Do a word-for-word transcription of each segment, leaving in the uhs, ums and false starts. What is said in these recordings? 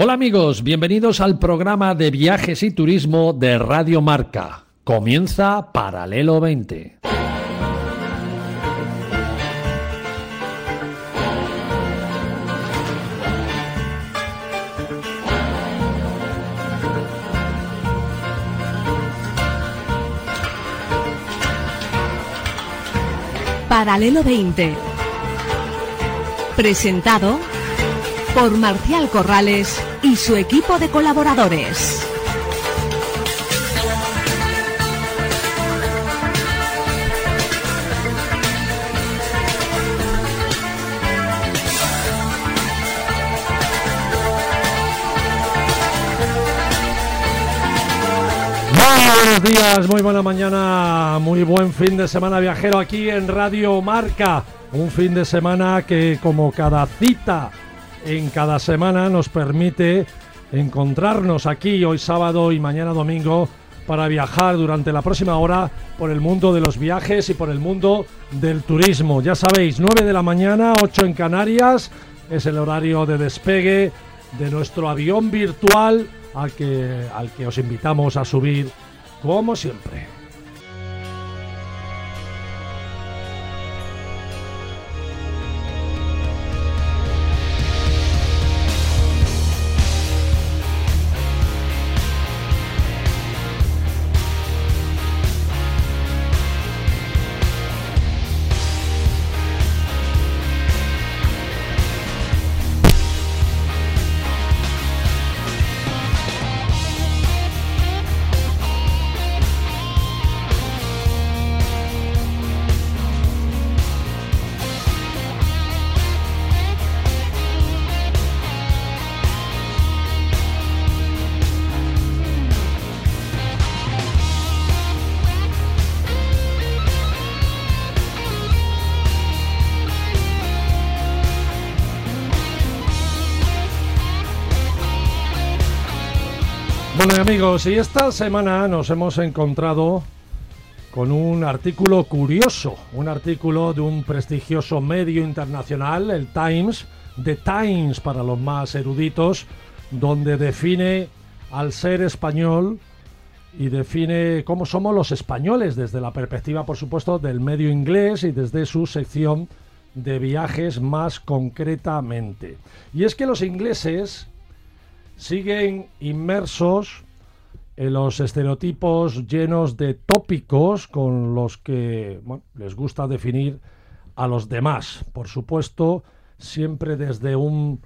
Hola amigos, bienvenidos al programa de viajes y turismo de Radio Marca. Comienza Paralelo veinte. Paralelo veinte. Presentado por Marcial Corrales y su equipo de colaboradores. Buenos días, muy buena mañana, muy buen fin de semana viajero aquí en Radio Marca. Un fin de semana que, como cada cita en cada semana, nos permite encontrarnos aquí hoy sábado y mañana domingo para viajar durante la próxima hora por el mundo de los viajes y por el mundo del turismo. Ya sabéis, nueve de la mañana, ocho en Canarias, es el horario de despegue de nuestro avión virtual al que, al que os invitamos a subir como siempre. Bueno amigos, y esta semana nos hemos encontrado con un artículo curioso, un artículo de un prestigioso medio internacional, el Times, The Times para los más eruditos, donde define al ser español y define cómo somos los españoles desde la perspectiva, por supuesto, del medio inglés y desde su sección de viajes más concretamente. Y es que los ingleses siguen inmersos en los estereotipos llenos de tópicos con los que, bueno, les gusta definir a los demás. Por supuesto, siempre desde un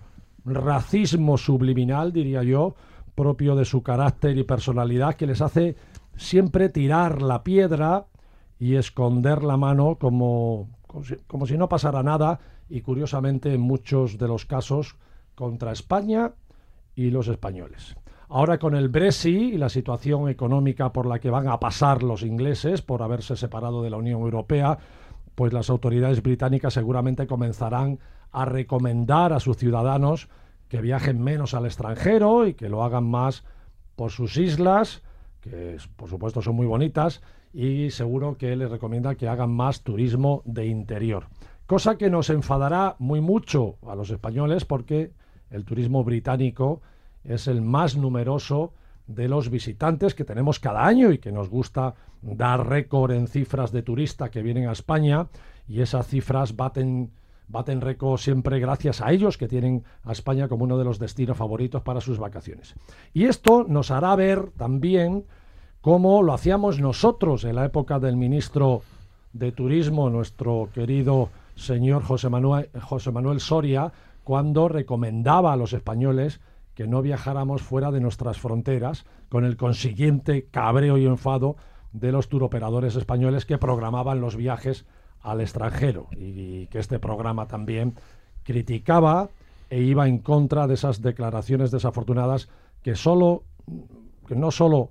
racismo subliminal, diría yo, propio de su carácter y personalidad, que les hace siempre tirar la piedra y esconder la mano como, como, si, como si no pasara nada, y curiosamente en muchos de los casos contra España y los españoles. Ahora, con el Brexit y la situación económica por la que van a pasar los ingleses por haberse separado de la Unión Europea, pues las autoridades británicas seguramente comenzarán a recomendar a sus ciudadanos que viajen menos al extranjero y que lo hagan más por sus islas, que por supuesto son muy bonitas, y seguro que les recomienda que hagan más turismo de interior. Cosa que nos enfadará muy mucho a los españoles, porque el turismo británico es el más numeroso de los visitantes que tenemos cada año y que nos gusta dar récord en cifras de turistas que vienen a España, y esas cifras baten, baten récord siempre gracias a ellos, que tienen a España como uno de los destinos favoritos para sus vacaciones. Y esto nos hará ver también cómo lo hacíamos nosotros en la época del ministro de Turismo, nuestro querido señor José Manuel, José Manuel Soria, cuando recomendaba a los españoles que no viajáramos fuera de nuestras fronteras, con el consiguiente cabreo y enfado de los turoperadores españoles que programaban los viajes al extranjero, y que este programa también criticaba e iba en contra de esas declaraciones desafortunadas que, solo, que no solo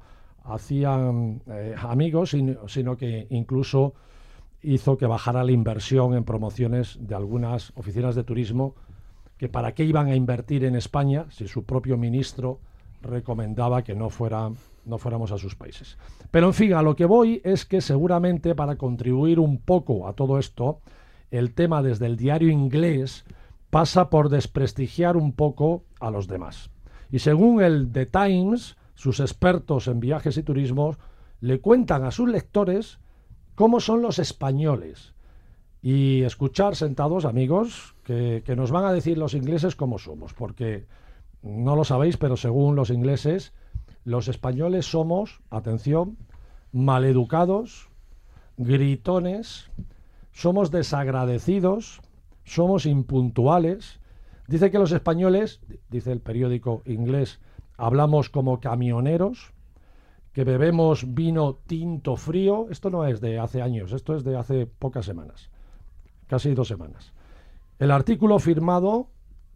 hacían eh, amigos, sino, sino que incluso hizo que bajara la inversión en promociones de algunas oficinas de turismo, que para qué iban a invertir en España si su propio ministro recomendaba que no, fuera, no fuéramos a sus países. Pero en fin, a lo que voy es que seguramente, para contribuir un poco a todo esto, el tema desde el diario inglés pasa por desprestigiar un poco a los demás. Y según el The Times, sus expertos en viajes y turismos le cuentan a sus lectores cómo son los españoles. Y escuchar sentados, amigos, que, que nos van a decir los ingleses cómo somos, porque no lo sabéis, pero según los ingleses, los españoles somos, atención, maleducados, gritones, somos desagradecidos, somos impuntuales. Dice que los españoles, dice el periódico inglés, hablamos como camioneros, que bebemos vino tinto frío. Esto no es de hace años, esto es de hace pocas semanas, casi dos semanas. El artículo firmado,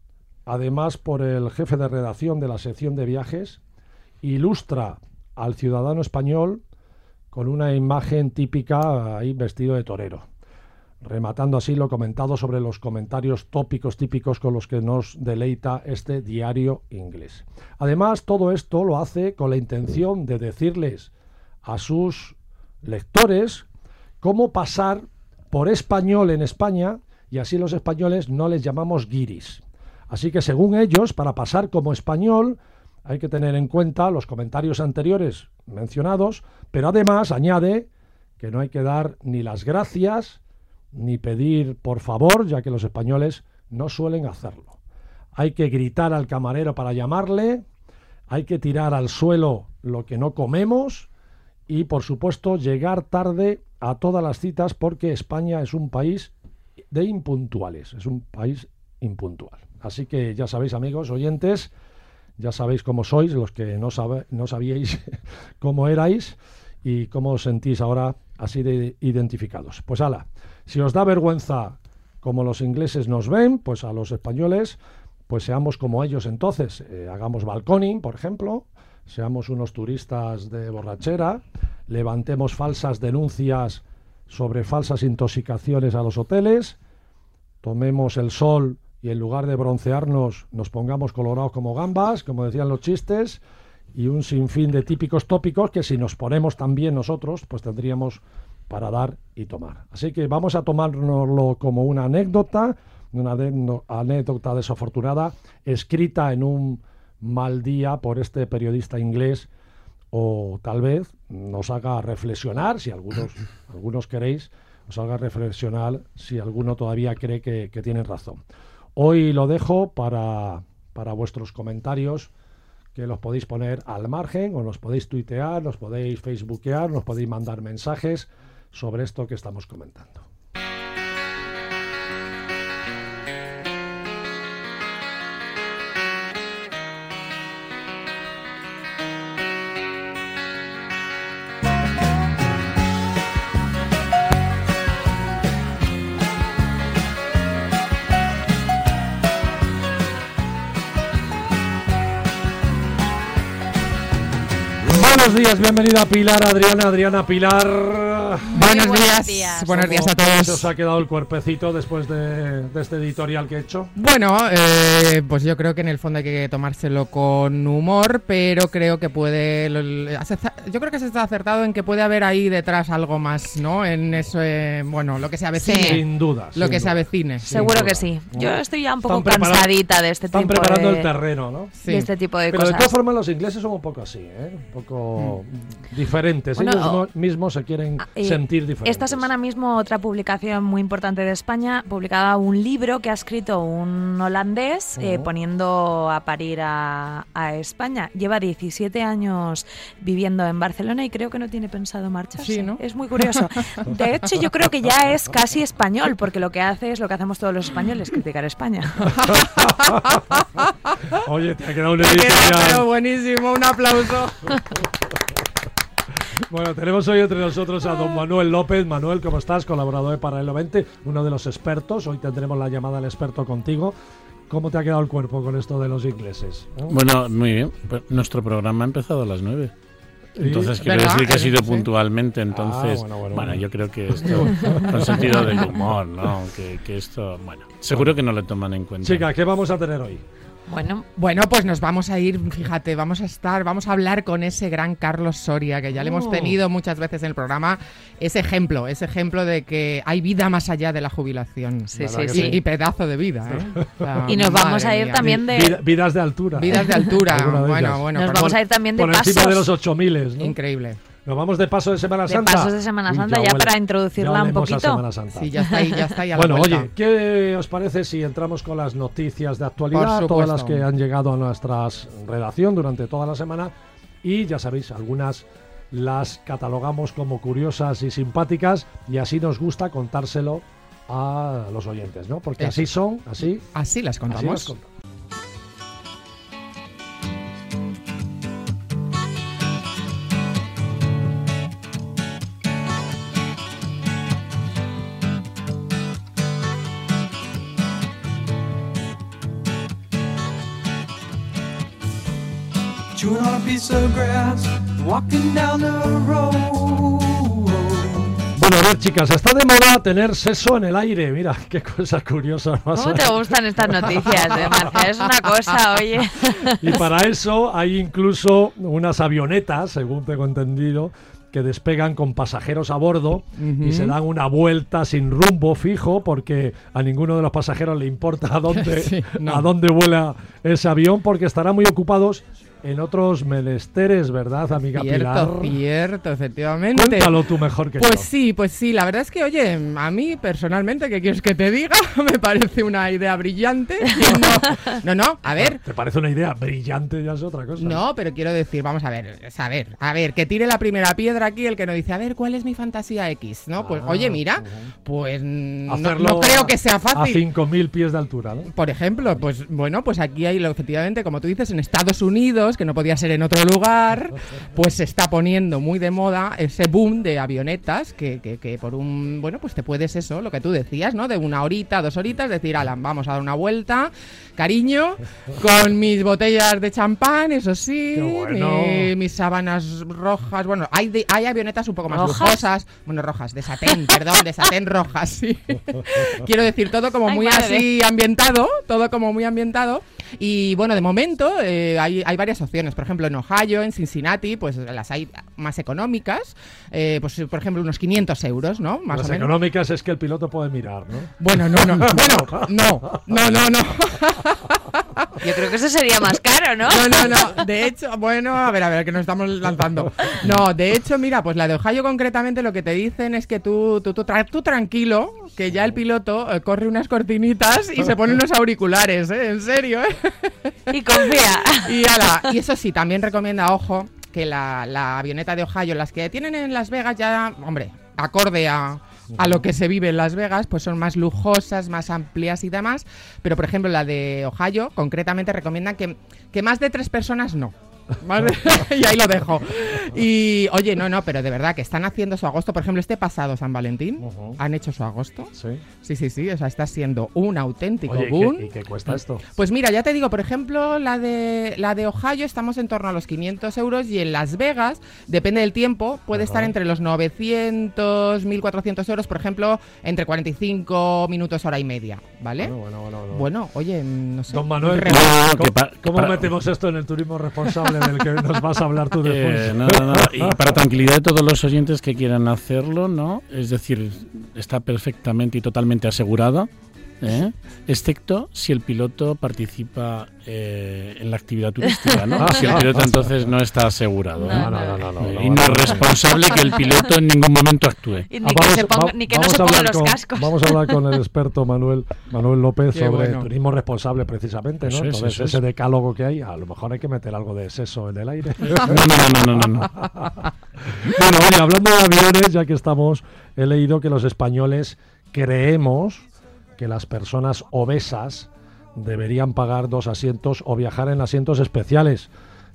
además por el jefe de redacción de la sección de viajes, ilustra al ciudadano español con una imagen típica ahí vestido de torero, rematando así lo comentado sobre los comentarios tópicos típicos con los que nos deleita este diario inglés. Además, todo esto lo hace con la intención de decirles a sus lectores cómo pasar por español en España, y así los españoles no les llamamos guiris. Así que según ellos, para pasar como español hay que tener en cuenta los comentarios anteriores mencionados, pero además añade que no hay que dar ni las gracias ni pedir por favor, ya que los españoles no suelen hacerlo. Hay que gritar al camarero para llamarle, hay que tirar al suelo lo que no comemos y, por supuesto, llegar tarde a todas las citas, porque España es un país de impuntuales, es un país impuntual. Así que ya sabéis, amigos oyentes, ya sabéis cómo sois, los que no, sabe, no sabíais cómo erais y cómo os sentís ahora así de identificados. Pues ala, si os da vergüenza como los ingleses nos ven, pues a los españoles, pues seamos como ellos entonces. Eh, hagamos balconing, por ejemplo, seamos unos turistas de borrachera, levantemos falsas denuncias sobre falsas intoxicaciones a los hoteles, tomemos el sol y en lugar de broncearnos nos pongamos colorados como gambas, como decían los chistes, y un sinfín de típicos tópicos que si nos ponemos también nosotros, pues tendríamos para dar y tomar. Así que vamos a tomárnoslo como una anécdota, una anécdota desafortunada, escrita en un mal día por este periodista inglés, o tal vez nos haga reflexionar, si algunos, algunos queréis, os haga reflexionar si alguno todavía cree que, que tienen razón. Hoy lo dejo para, para vuestros comentarios, que los podéis poner al margen, o nos podéis tuitear, nos podéis facebookear, nos podéis mandar mensajes sobre esto que estamos comentando. Buenos días, bienvenida Pilar, Adriana, Adriana, Pilar. Buenos, buenos días. días, buenos días a todos. ¿Cómo os ha quedado el cuerpecito después de, de este editorial que he hecho? Bueno, eh, pues yo creo que en el fondo hay que tomárselo con humor, pero creo que puede, yo creo que se está acertado en que puede haber ahí detrás algo más, ¿no? En eso, eh, bueno, lo que se avecine. Sí. Sin duda. Lo sin que duda. se avecine. Seguro duda. que sí. Yo estoy ya un poco están cansadita de este están tipo preparando de, el terreno, ¿no? Sí. de este tipo de Pero cosas. de todas formas los ingleses son un poco así, ¿eh? Un poco mm. diferentes. Bueno, Ellos oh, mismos se quieren eh, sentir diferentes. Esta semana mismo otra publicación muy importante de España, publicaba un libro que ha escrito un holandés uh-huh. eh, poniendo a parir a, a España. Lleva diecisiete años viviendo en Barcelona y creo que no tiene pensado marcharse. Sí, ¿no? Es muy curioso. De hecho, yo creo que ya es casi español, porque lo que hace es lo que hacemos todos los españoles, criticar a España. Oye, te ha quedado un editorial. Pero buenísimo, un aplauso. Bueno, tenemos hoy entre nosotros a don Manuel López. Manuel, ¿cómo estás? Colaborador de Paralelo veinte, uno de los expertos. Hoy tendremos la llamada al experto contigo. ¿Cómo te ha quedado el cuerpo con esto de los ingleses? ¿Eh? Bueno, muy bien. Pues nuestro programa ha empezado a las nueve. Entonces ¿Sí? quiero decir que ha sido Sí. puntualmente. Entonces, ah, bueno, bueno, bueno, bueno. yo creo que esto, con sentido del humor, ¿no? Que, que esto, bueno, seguro que no lo toman en cuenta. Chica, ¿qué vamos a tener hoy? Bueno, Bueno, pues nos vamos a ir, fíjate, vamos a estar, vamos a hablar con ese gran Carlos Soria, que ya le hemos Oh. tenido muchas veces en el programa, ese ejemplo, ese ejemplo de que hay vida más allá de la jubilación. sí, ¿Verdad sí, que sí. Y, y pedazo de vida, ¿eh? O sea, Y nos vamos madre a ir mía. también de... Vida- vidas de altura. Vidas de altura, Alguna de bueno, ellas. bueno. Nos por- vamos a ir también de Por pasos. encima de los ocho miles, ¿no? Increíble. Nos vamos de paso de Semana De Santa. pasos de Semana Uy, Santa, ya huele. para introducirla Ya un olemos a poquito. Semana Santa. Sí, ya está ahí, ya está ahí a la Bueno, vuelta. oye, ¿qué os parece si entramos con las noticias de actualidad? Por Todas supuesto. las que han llegado a nuestra redacción durante toda la semana. Y ya sabéis, algunas las catalogamos como curiosas y simpáticas y así nos gusta contárselo a los oyentes, ¿no? Porque Eso. así son, así, Así las así contamos. las contamos. Chewing on a piece of grass, walking down the road. Bueno, a ver, chicas, está de moda tener sexo en el aire. Mira, qué cosa curiosa. ¿no? ¿Cómo te gustan estas noticias, eh, Marcia? Es una cosa, oye. Y para eso hay incluso unas avionetas, según tengo entendido, que despegan con pasajeros a bordo y Ujú. se dan una vuelta sin rumbo fijo porque a ninguno de los pasajeros le importa a dónde, Sí, no. a dónde vuela ese avión porque estarán muy ocupados en otros menesteres, ¿verdad, amiga Cierto, Pilar? cierto, efectivamente. Cuéntalo tú mejor que Pues yo. sí, pues sí, la verdad es que, oye, a mí personalmente, ¿qué quieres que te diga? Me parece una idea brillante. No, no, no, a ver. ¿Te parece una idea brillante? Ya es otra cosa. No, pero quiero decir, vamos a ver, a ver, a ver, que tire la primera piedra aquí el que nos dice, a ver, ¿cuál es mi fantasía X? ¿No? Pues, Ah, oye, mira, ujú. pues mm, no, Hacerlo no creo a- que sea A fácil. cinco mil pies de altura, ¿no? Por ejemplo, pues bueno, pues aquí hay, efectivamente, como tú dices, en Estados Unidos, que no podía ser en otro lugar, pues se está poniendo muy de moda ese boom de avionetas que, que, que por un, bueno, pues te puedes eso, lo que tú decías, ¿no? De una horita, dos horitas, decir, Alan, vamos a dar una vuelta, cariño, con mis botellas de champán, eso sí, Qué bueno. mi- mis sábanas rojas, bueno, hay, de- hay avionetas un poco más ¿Rojas? lujosas, bueno, rojas, de satén, perdón, de satén rojas, sí. Quiero decir, todo como Ay, muy madre. así ambientado, todo como muy ambientado. Y bueno, de momento eh, hay, hay varias opciones. Por ejemplo, en Ohio, en Cincinnati, pues las hay más económicas. Eh, pues por ejemplo, unos quinientos euros, ¿no? Más Las o menos. económicas es que el piloto puede mirar, ¿no? Bueno, no, no, bueno, no, no, no, no. Yo creo que eso sería más caro, ¿no? No, no, no. De hecho, bueno, a ver, a ver, que nos estamos lanzando. No, de hecho, mira, pues la de Ohio concretamente lo que te dicen es que tú, tú, tú, tra- tú tranquilo, que ya el piloto eh, corre unas cortinitas y se pone unos auriculares, ¿eh? En serio, ¿eh? Y confía. Y, ala, y eso sí, también recomienda, ojo, que la, la avioneta de Ohio, las que tienen en Las Vegas ya, hombre, acorde a, a lo que se vive en Las Vegas, pues son más lujosas, más amplias y demás. Pero, por ejemplo, la de Ohio, concretamente, recomiendan que, que más de tres personas no. Más de- y ahí lo dejo. Y, oye, no, no, pero de verdad que están haciendo su agosto. Por ejemplo, este pasado San Valentín, Ujú. han hecho su agosto. Sí. Sí, sí, sí, o sea, está siendo un auténtico Oye, ¿y boom. qué, y qué cuesta esto? Pues mira, ya te digo, por ejemplo, la de la de Ohio estamos en torno a los quinientos euros y en Las Vegas, depende del tiempo, puede Ajá. estar entre los novecientos, mil cuatrocientos euros, por ejemplo, entre cuarenta y cinco minutos, hora y media, ¿vale? Bueno, bueno, bueno, bueno. Bueno, oye, no sé. Don Manuel, Re- No, ¿cómo, que pa- cómo para- metemos esto en el turismo responsable del que nos vas a hablar tú después? Eh, no, no, no. Y para tranquilidad de todos los oyentes que quieran hacerlo, ¿no? Es decir, está perfectamente y totalmente asegurada, ¿eh? Excepto si el piloto participa eh, en la actividad turística, ¿no? Ah, Si el ah, piloto ah, entonces no está asegurado, ¿eh? No, no, no, no, no, Eh, no, y no, no es no. responsable que el piloto en ningún momento actúe. Y Ah, ni que, se ponga- va- ni que no vamos se a pongan hablar los con- cascos. Vamos a hablar con el experto Manuel Manuel López Qué sobre bueno. turismo responsable precisamente, ¿no? Eso es, Entonces eso es. ese decálogo que hay, a lo mejor hay que meter algo de sexo en el aire. No, no, no, no, no, no. Bueno, oye, hablando de aviones, ya que estamos, he leído que los españoles creemos que las personas obesas deberían pagar dos asientos o viajar en asientos especiales.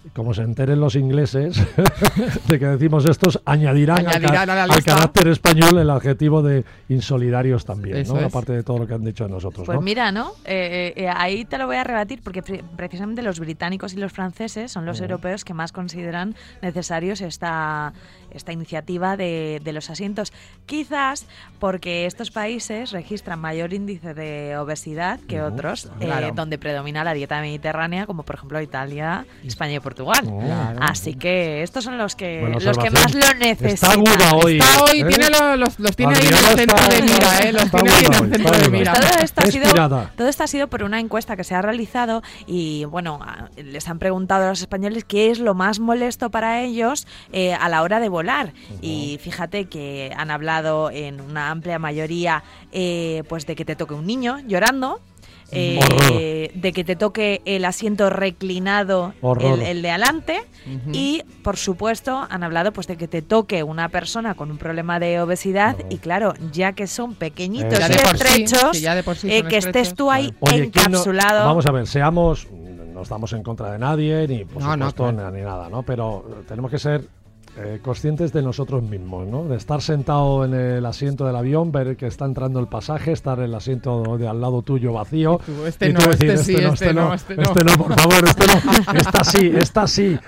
como se enteren los ingleses de que decimos estos, añadirán, Añadirán al, a la al lista. carácter español el adjetivo de insolidarios también, Eso ¿no? es. Aparte de todo lo que han dicho de nosotros, Pues ¿no? mira, ¿no? Eh, eh, ahí te lo voy a rebatir porque pre- precisamente los británicos y los franceses son los Ujú. europeos que más consideran necesarios esta, esta iniciativa de, de los asientos. Quizás porque estos países registran mayor índice de obesidad que Ujú. otros, eh, Claro. donde predomina la dieta mediterránea, como por ejemplo Italia, España y Portugal. Oh. Claro. Así que estos son los que Buena los que más observación. lo necesitan. Está aguda hoy. Está hoy, ¿eh? tiene lo- los, los tiene ahí en Adriana el centro está- de mira, ¿eh? Los está tiene ahí en aguda el hoy, centro está de aguda. mira. Todo esto, ha sido, Inspirada. todo esto ha sido por una encuesta que se ha realizado y, bueno, a- les han preguntado a los españoles qué es lo más molesto para ellos eh, a la hora de volar. Y fíjate que han hablado en una amplia mayoría eh, pues de que te toque un niño llorando. eh, de que te toque el asiento reclinado, Horror. el, el de adelante, Ujú. y por supuesto han hablado pues de que te toque una persona con un problema de obesidad. Ujú. Y claro, ya que son pequeñitos Eh, Ya y de por sí, estrechos, que ya de por sí eh, son que estés estrechos. tú ahí Oye, ¿quién no- encapsulado. vamos a ver, seamos, no estamos en contra de nadie, ni por No, no, supuesto claro. ni nada, ¿no? Pero tenemos que ser eh, conscientes de nosotros mismos, ¿no? De estar sentado en el asiento del avión, ver que está entrando el pasaje, estar en el asiento de al lado tuyo vacío. Tú, este y tú no, decir, este sí, este no, este no". este no, por favor, este no, esta sí, esta sí.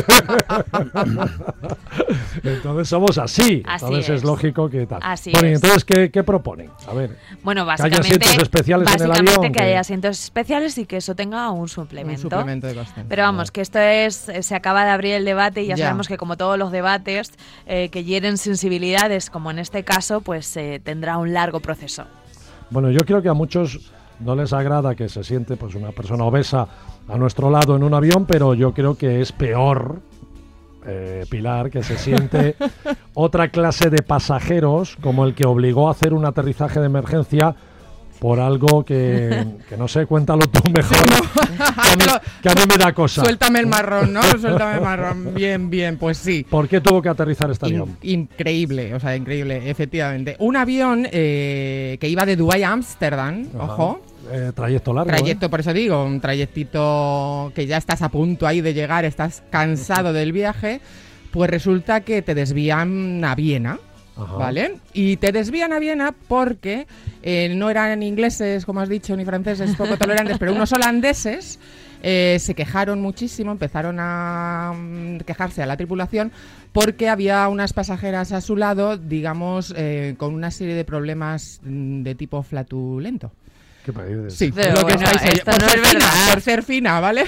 Entonces somos así. Así entonces es. es. lógico que tal. Así bueno, y es. entonces, ¿qué, qué proponen? A ver. Bueno, haya básicamente, asientos especiales en el básicamente avión, que que- haya asientos especiales y que eso tenga un Un suplemento. suplemento de coste. Pero vamos, que esto es, se acaba de abrir el debate y ya, Ya. sabemos que como todos los debates eh, que hieren sensibilidades, como en este caso, pues eh, tendrá un largo proceso. Bueno, yo creo que a muchos no les agrada que se siente pues una persona obesa a nuestro lado en un avión, pero yo creo que es peor, eh, Pilar, que se siente otra clase de pasajeros como el que obligó a hacer un aterrizaje de emergencia por algo que, que no sé, cuéntalo tú mejor, que, a mí, que a mí me da cosa. Suéltame el marrón, ¿no? Suéltame el marrón. Bien, bien, pues sí. ¿Por qué tuvo que aterrizar este In- avión? increíble, o sea, increíble, efectivamente. Un avión eh, que iba de Dubái a Ámsterdam, Ajá. ojo. Eh, trayecto largo. ¿eh? Trayecto, por eso digo, un trayectito que ya estás a punto ahí de llegar, estás cansado del viaje, pues resulta que te desvían a Viena. Ajá. ¿Vale? Y te desvían a Viena porque eh, no eran ingleses, como has dicho, ni franceses, poco tolerantes, pero unos holandeses eh, se quejaron muchísimo, empezaron a mm, quejarse a la tripulación porque había unas pasajeras a su lado, digamos, eh, con una serie de problemas mm, de tipo flatulento. ¿Qué país? Sí, Pero lo que bueno, estáis oyendo. esto por no ser es fina, verdad. por ser fina, ¿vale?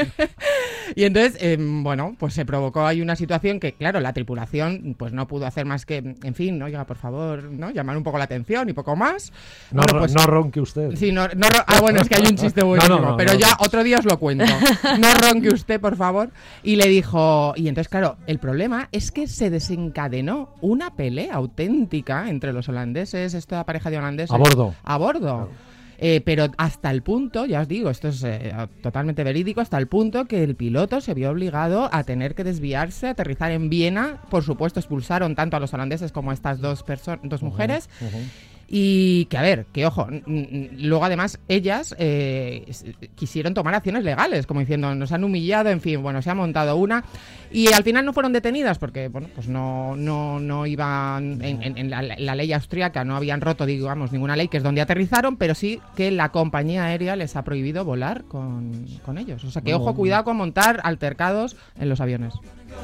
Y entonces, eh, bueno, pues se provocó ahí una situación que, claro, la tripulación pues no pudo hacer más que, en fin, no, oiga, por favor, ¿no? Llamar un poco la atención y poco más. No, Bueno, ro- pues- no ronque usted. Sí, no, no ro- ah, bueno, es que hay un chiste buenísimo, no, no, pero no, ya no. otro día os lo cuento. No ronque usted, por favor. Y le dijo, y entonces, claro, el problema es que se desencadenó una pelea auténtica entre los holandeses, esta pareja de holandeses. A bordo. A bordo. Eh, pero hasta el punto, ya os digo, esto es eh, totalmente verídico, hasta el punto que el piloto se vio obligado a tener que desviarse, aterrizar en Viena. Por supuesto, expulsaron tanto a los holandeses como a estas dos, perso- dos mujeres. Ujú. Y que, a ver, que ojo, n- n- luego además ellas eh, s- quisieron tomar acciones legales, como diciendo, nos han humillado, en fin, bueno, se ha montado una. Y al final no fueron detenidas porque, bueno, pues no, no, no iban, en, en- en la, la ley austríaca no habían roto, digamos, ninguna ley, que es donde aterrizaron, pero sí que la compañía aérea les ha prohibido volar con, con ellos. O sea que, ojo, cuidado con montar altercados en los aviones.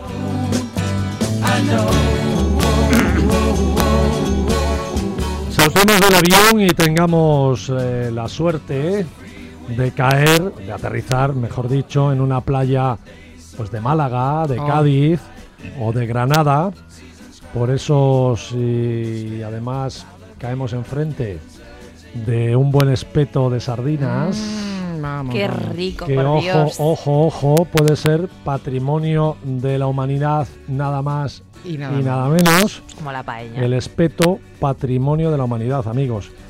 Saltemos del avión y tengamos eh, la suerte de caer, de aterrizar, mejor dicho, en una playa pues de Málaga, de Oh. Cádiz o de Granada. Por eso, si además caemos enfrente de un buen espeto de sardinas, Mm, vamos, Qué vamos. rico, que por ojo, Dios. ojo, ojo, puede ser patrimonio de la humanidad nada más Y nada y más. nada menos. Como la paella. El espeto, patrimonio de la humanidad, amigos.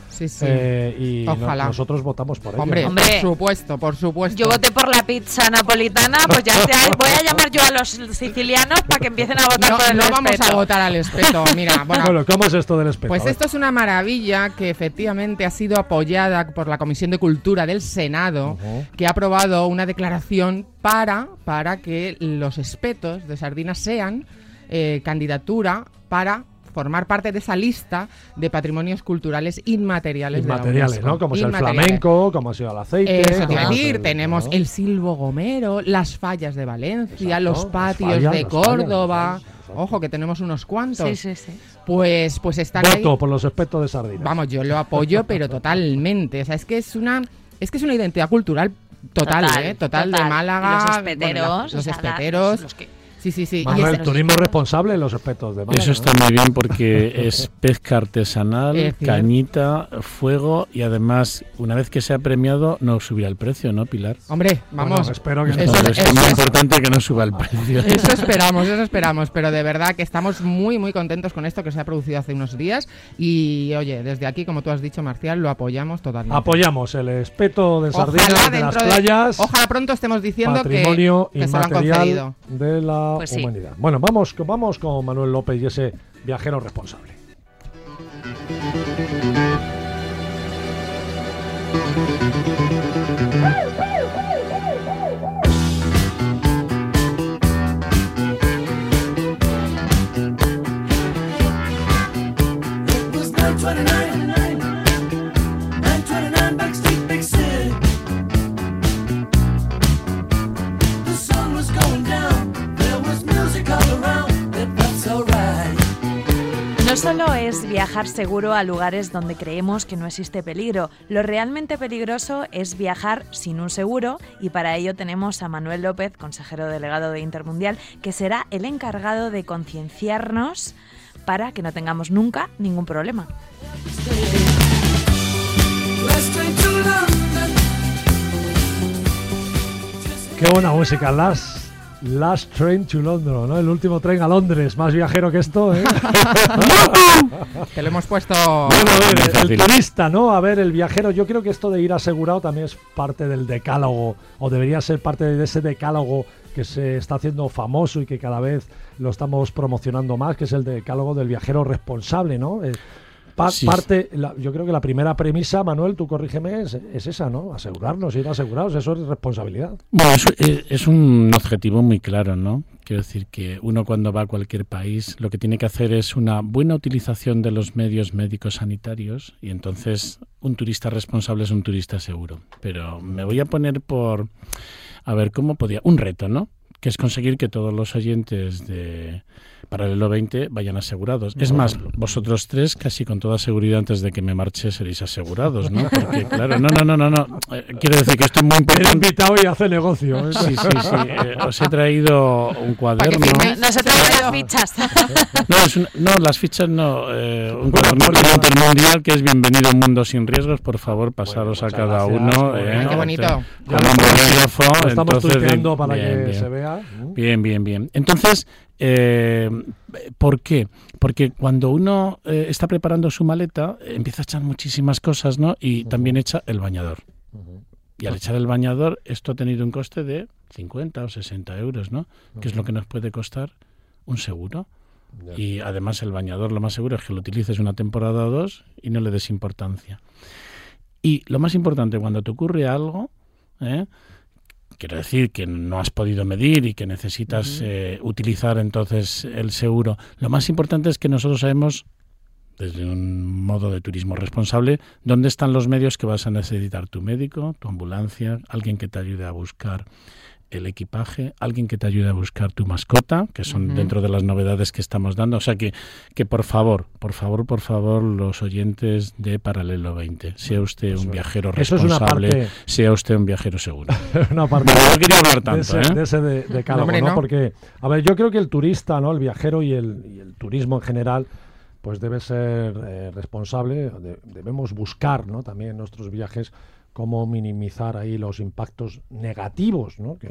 Sí, sí. Eh, y no- Ojalá. nosotros votamos por ello. Hombre, ¿no? Hombre. por supuesto, por supuesto. Yo voté por la pizza napolitana, pues ya sea, voy a llamar yo a los sicilianos para que empiecen a votar No, por el no vamos respeto. a votar al espeto. Mira, bueno, Bueno, ¿cómo es esto del espeto? pues A ver. esto es una maravilla que efectivamente ha sido apoyada por la Comisión de Cultura del Senado, Ujú. que ha aprobado una declaración para, para que los espetos de sardinas sean eh, candidatura para formar parte de esa lista de patrimonios culturales inmateriales, Inmateriales, de la UNESCO. ¿no? Como es el Inmateriales. flamenco, como ha sido el aceite. Eso te iba a como es decir, el- tenemos ¿no? el Silbo Gomero, las fallas de Valencia, Exacto, los las patios fallas, de las fallas, Córdoba. las fallas, exacto. Ojo, que tenemos unos cuantos. Sí, sí, sí. Pues, pues están ahí. Voto por los espetos de sardinas. Vamos, yo lo apoyo, pero totalmente. O sea, es que es una, es que es una identidad cultural total, Total, ¿eh? Total, total. de Málaga. Y los bueno, espeteros. la- o los sea, la- espeteros. los que- Sí, sí, sí. Y Manuel, es- turismo responsable en los espetos de Málaga. Eso está ¿no? muy bien porque es pesca artesanal, Es cierto. cañita, fuego y además, una vez que sea premiado, no subirá el precio, ¿no, Pilar? Hombre, Bueno, vamos. espero que no. eso, Entonces, eso es muy es- importante que no suba el precio. Eso esperamos, eso esperamos, pero de verdad que estamos muy, muy contentos con esto que se ha producido hace unos días y, oye, desde aquí, como tú has dicho, Marcial, lo apoyamos totalmente. Apoyamos el espeto de sardinas Ojalá de las dentro de- playas. Ojalá pronto estemos diciendo que, Patrimonio que se lo han inmaterial concedido. de la Pues sí. humanidad. Bueno, vamos, vamos con Manuel López y ese viajero responsable. It was nine twenty-nine, nine twenty-nine Backstreet Big City. The sun was going down, there was music all around, it felt so right. No solo es viajar seguro a lugares donde creemos que no existe peligro, lo realmente peligroso es viajar sin un seguro y para ello tenemos a Manuel López, consejero delegado de Intermundial, que será el encargado de concienciarnos para que no tengamos nunca ningún problema. Last train to London. Qué buena música, Last, Last Train to London, ¿no? El último tren a Londres, más viajero que esto, ¿eh? Que lo hemos puesto... Bueno, a ver, Muy el fácil. turista, ¿no? A ver, el viajero, yo creo que esto de ir asegurado también es parte del decálogo, o debería ser parte de ese decálogo que se está haciendo famoso y que cada vez lo estamos promocionando más, que es el decálogo del viajero responsable, ¿no? Eh, pa- Sí. parte, la- yo creo que la primera premisa, Manuel, tú corrígeme, es, es esa, ¿no? Asegurarnos, ir asegurados, eso es responsabilidad. Bueno, es, es- es un objetivo muy claro, ¿no? Quiero decir que uno cuando va a cualquier país lo que tiene que hacer es una buena utilización de los medios médicos sanitarios y entonces un turista responsable es un turista seguro. Pero me voy a poner por, a ver, ¿cómo podía? Un reto, ¿no? Que es conseguir que todos los oyentes de Paralelo veinte vayan asegurados. Es más, vosotros tres casi con toda seguridad antes de que me marche seréis asegurados, ¿no? Porque claro, no, no, no, no, no. Eh, quiero decir que esto es muy Era importante. invitado y hace negocio. ¿eh? Sí, sí, sí. Eh, os he traído un cuaderno. firme- No se traen las fichas. No, es una- no, las fichas no. Eh, un cuaderno intermundial que es Bienvenido a un mundo sin riesgos. Por favor, pasaros Bueno, a cada muchas uno. gracias. eh, Ay, qué bonito. Con un bolígrafo. Lo estamos entonces, tuiteando para bien, que bien. se vea. Bien, bien, bien. Entonces, eh, ¿por qué? Porque cuando uno eh, está preparando su maleta, eh, empieza a echar muchísimas cosas, ¿no? Y también echa el bañador. Y al echar el bañador, esto ha tenido un coste de cincuenta o sesenta euros, ¿no? Que es lo que nos puede costar un seguro. Y además el bañador lo más seguro es que lo utilices una temporada o dos y no le des importancia. Y lo más importante, cuando te ocurre algo, ¿eh? Quiero decir que no has podido medir y que necesitas eh, utilizar entonces el seguro, lo más importante es que nosotros sabemos, desde un modo de turismo responsable, dónde están los medios que vas a necesitar: tu médico, tu ambulancia, alguien que te ayude a buscar el equipaje, alguien que te ayude a buscar tu mascota, que son Ujú. dentro de las novedades que estamos dando. O sea que, que por favor, por favor, por favor, los oyentes de Paralelo veinte, sea usted Eso un es. viajero Eso es una responsable, parte- sea usted un viajero seguro. Una parte No quería hablar de tanto, ese, ¿eh? de ese de- decálogo, Hombre, ¿no? no. Porque, a ver, yo creo que el turista, ¿no? El viajero y el, y el turismo en general, pues debe ser eh, responsable. de- debemos buscar, ¿no? También en nuestros viajes cómo minimizar ahí los impactos negativos, ¿no? Que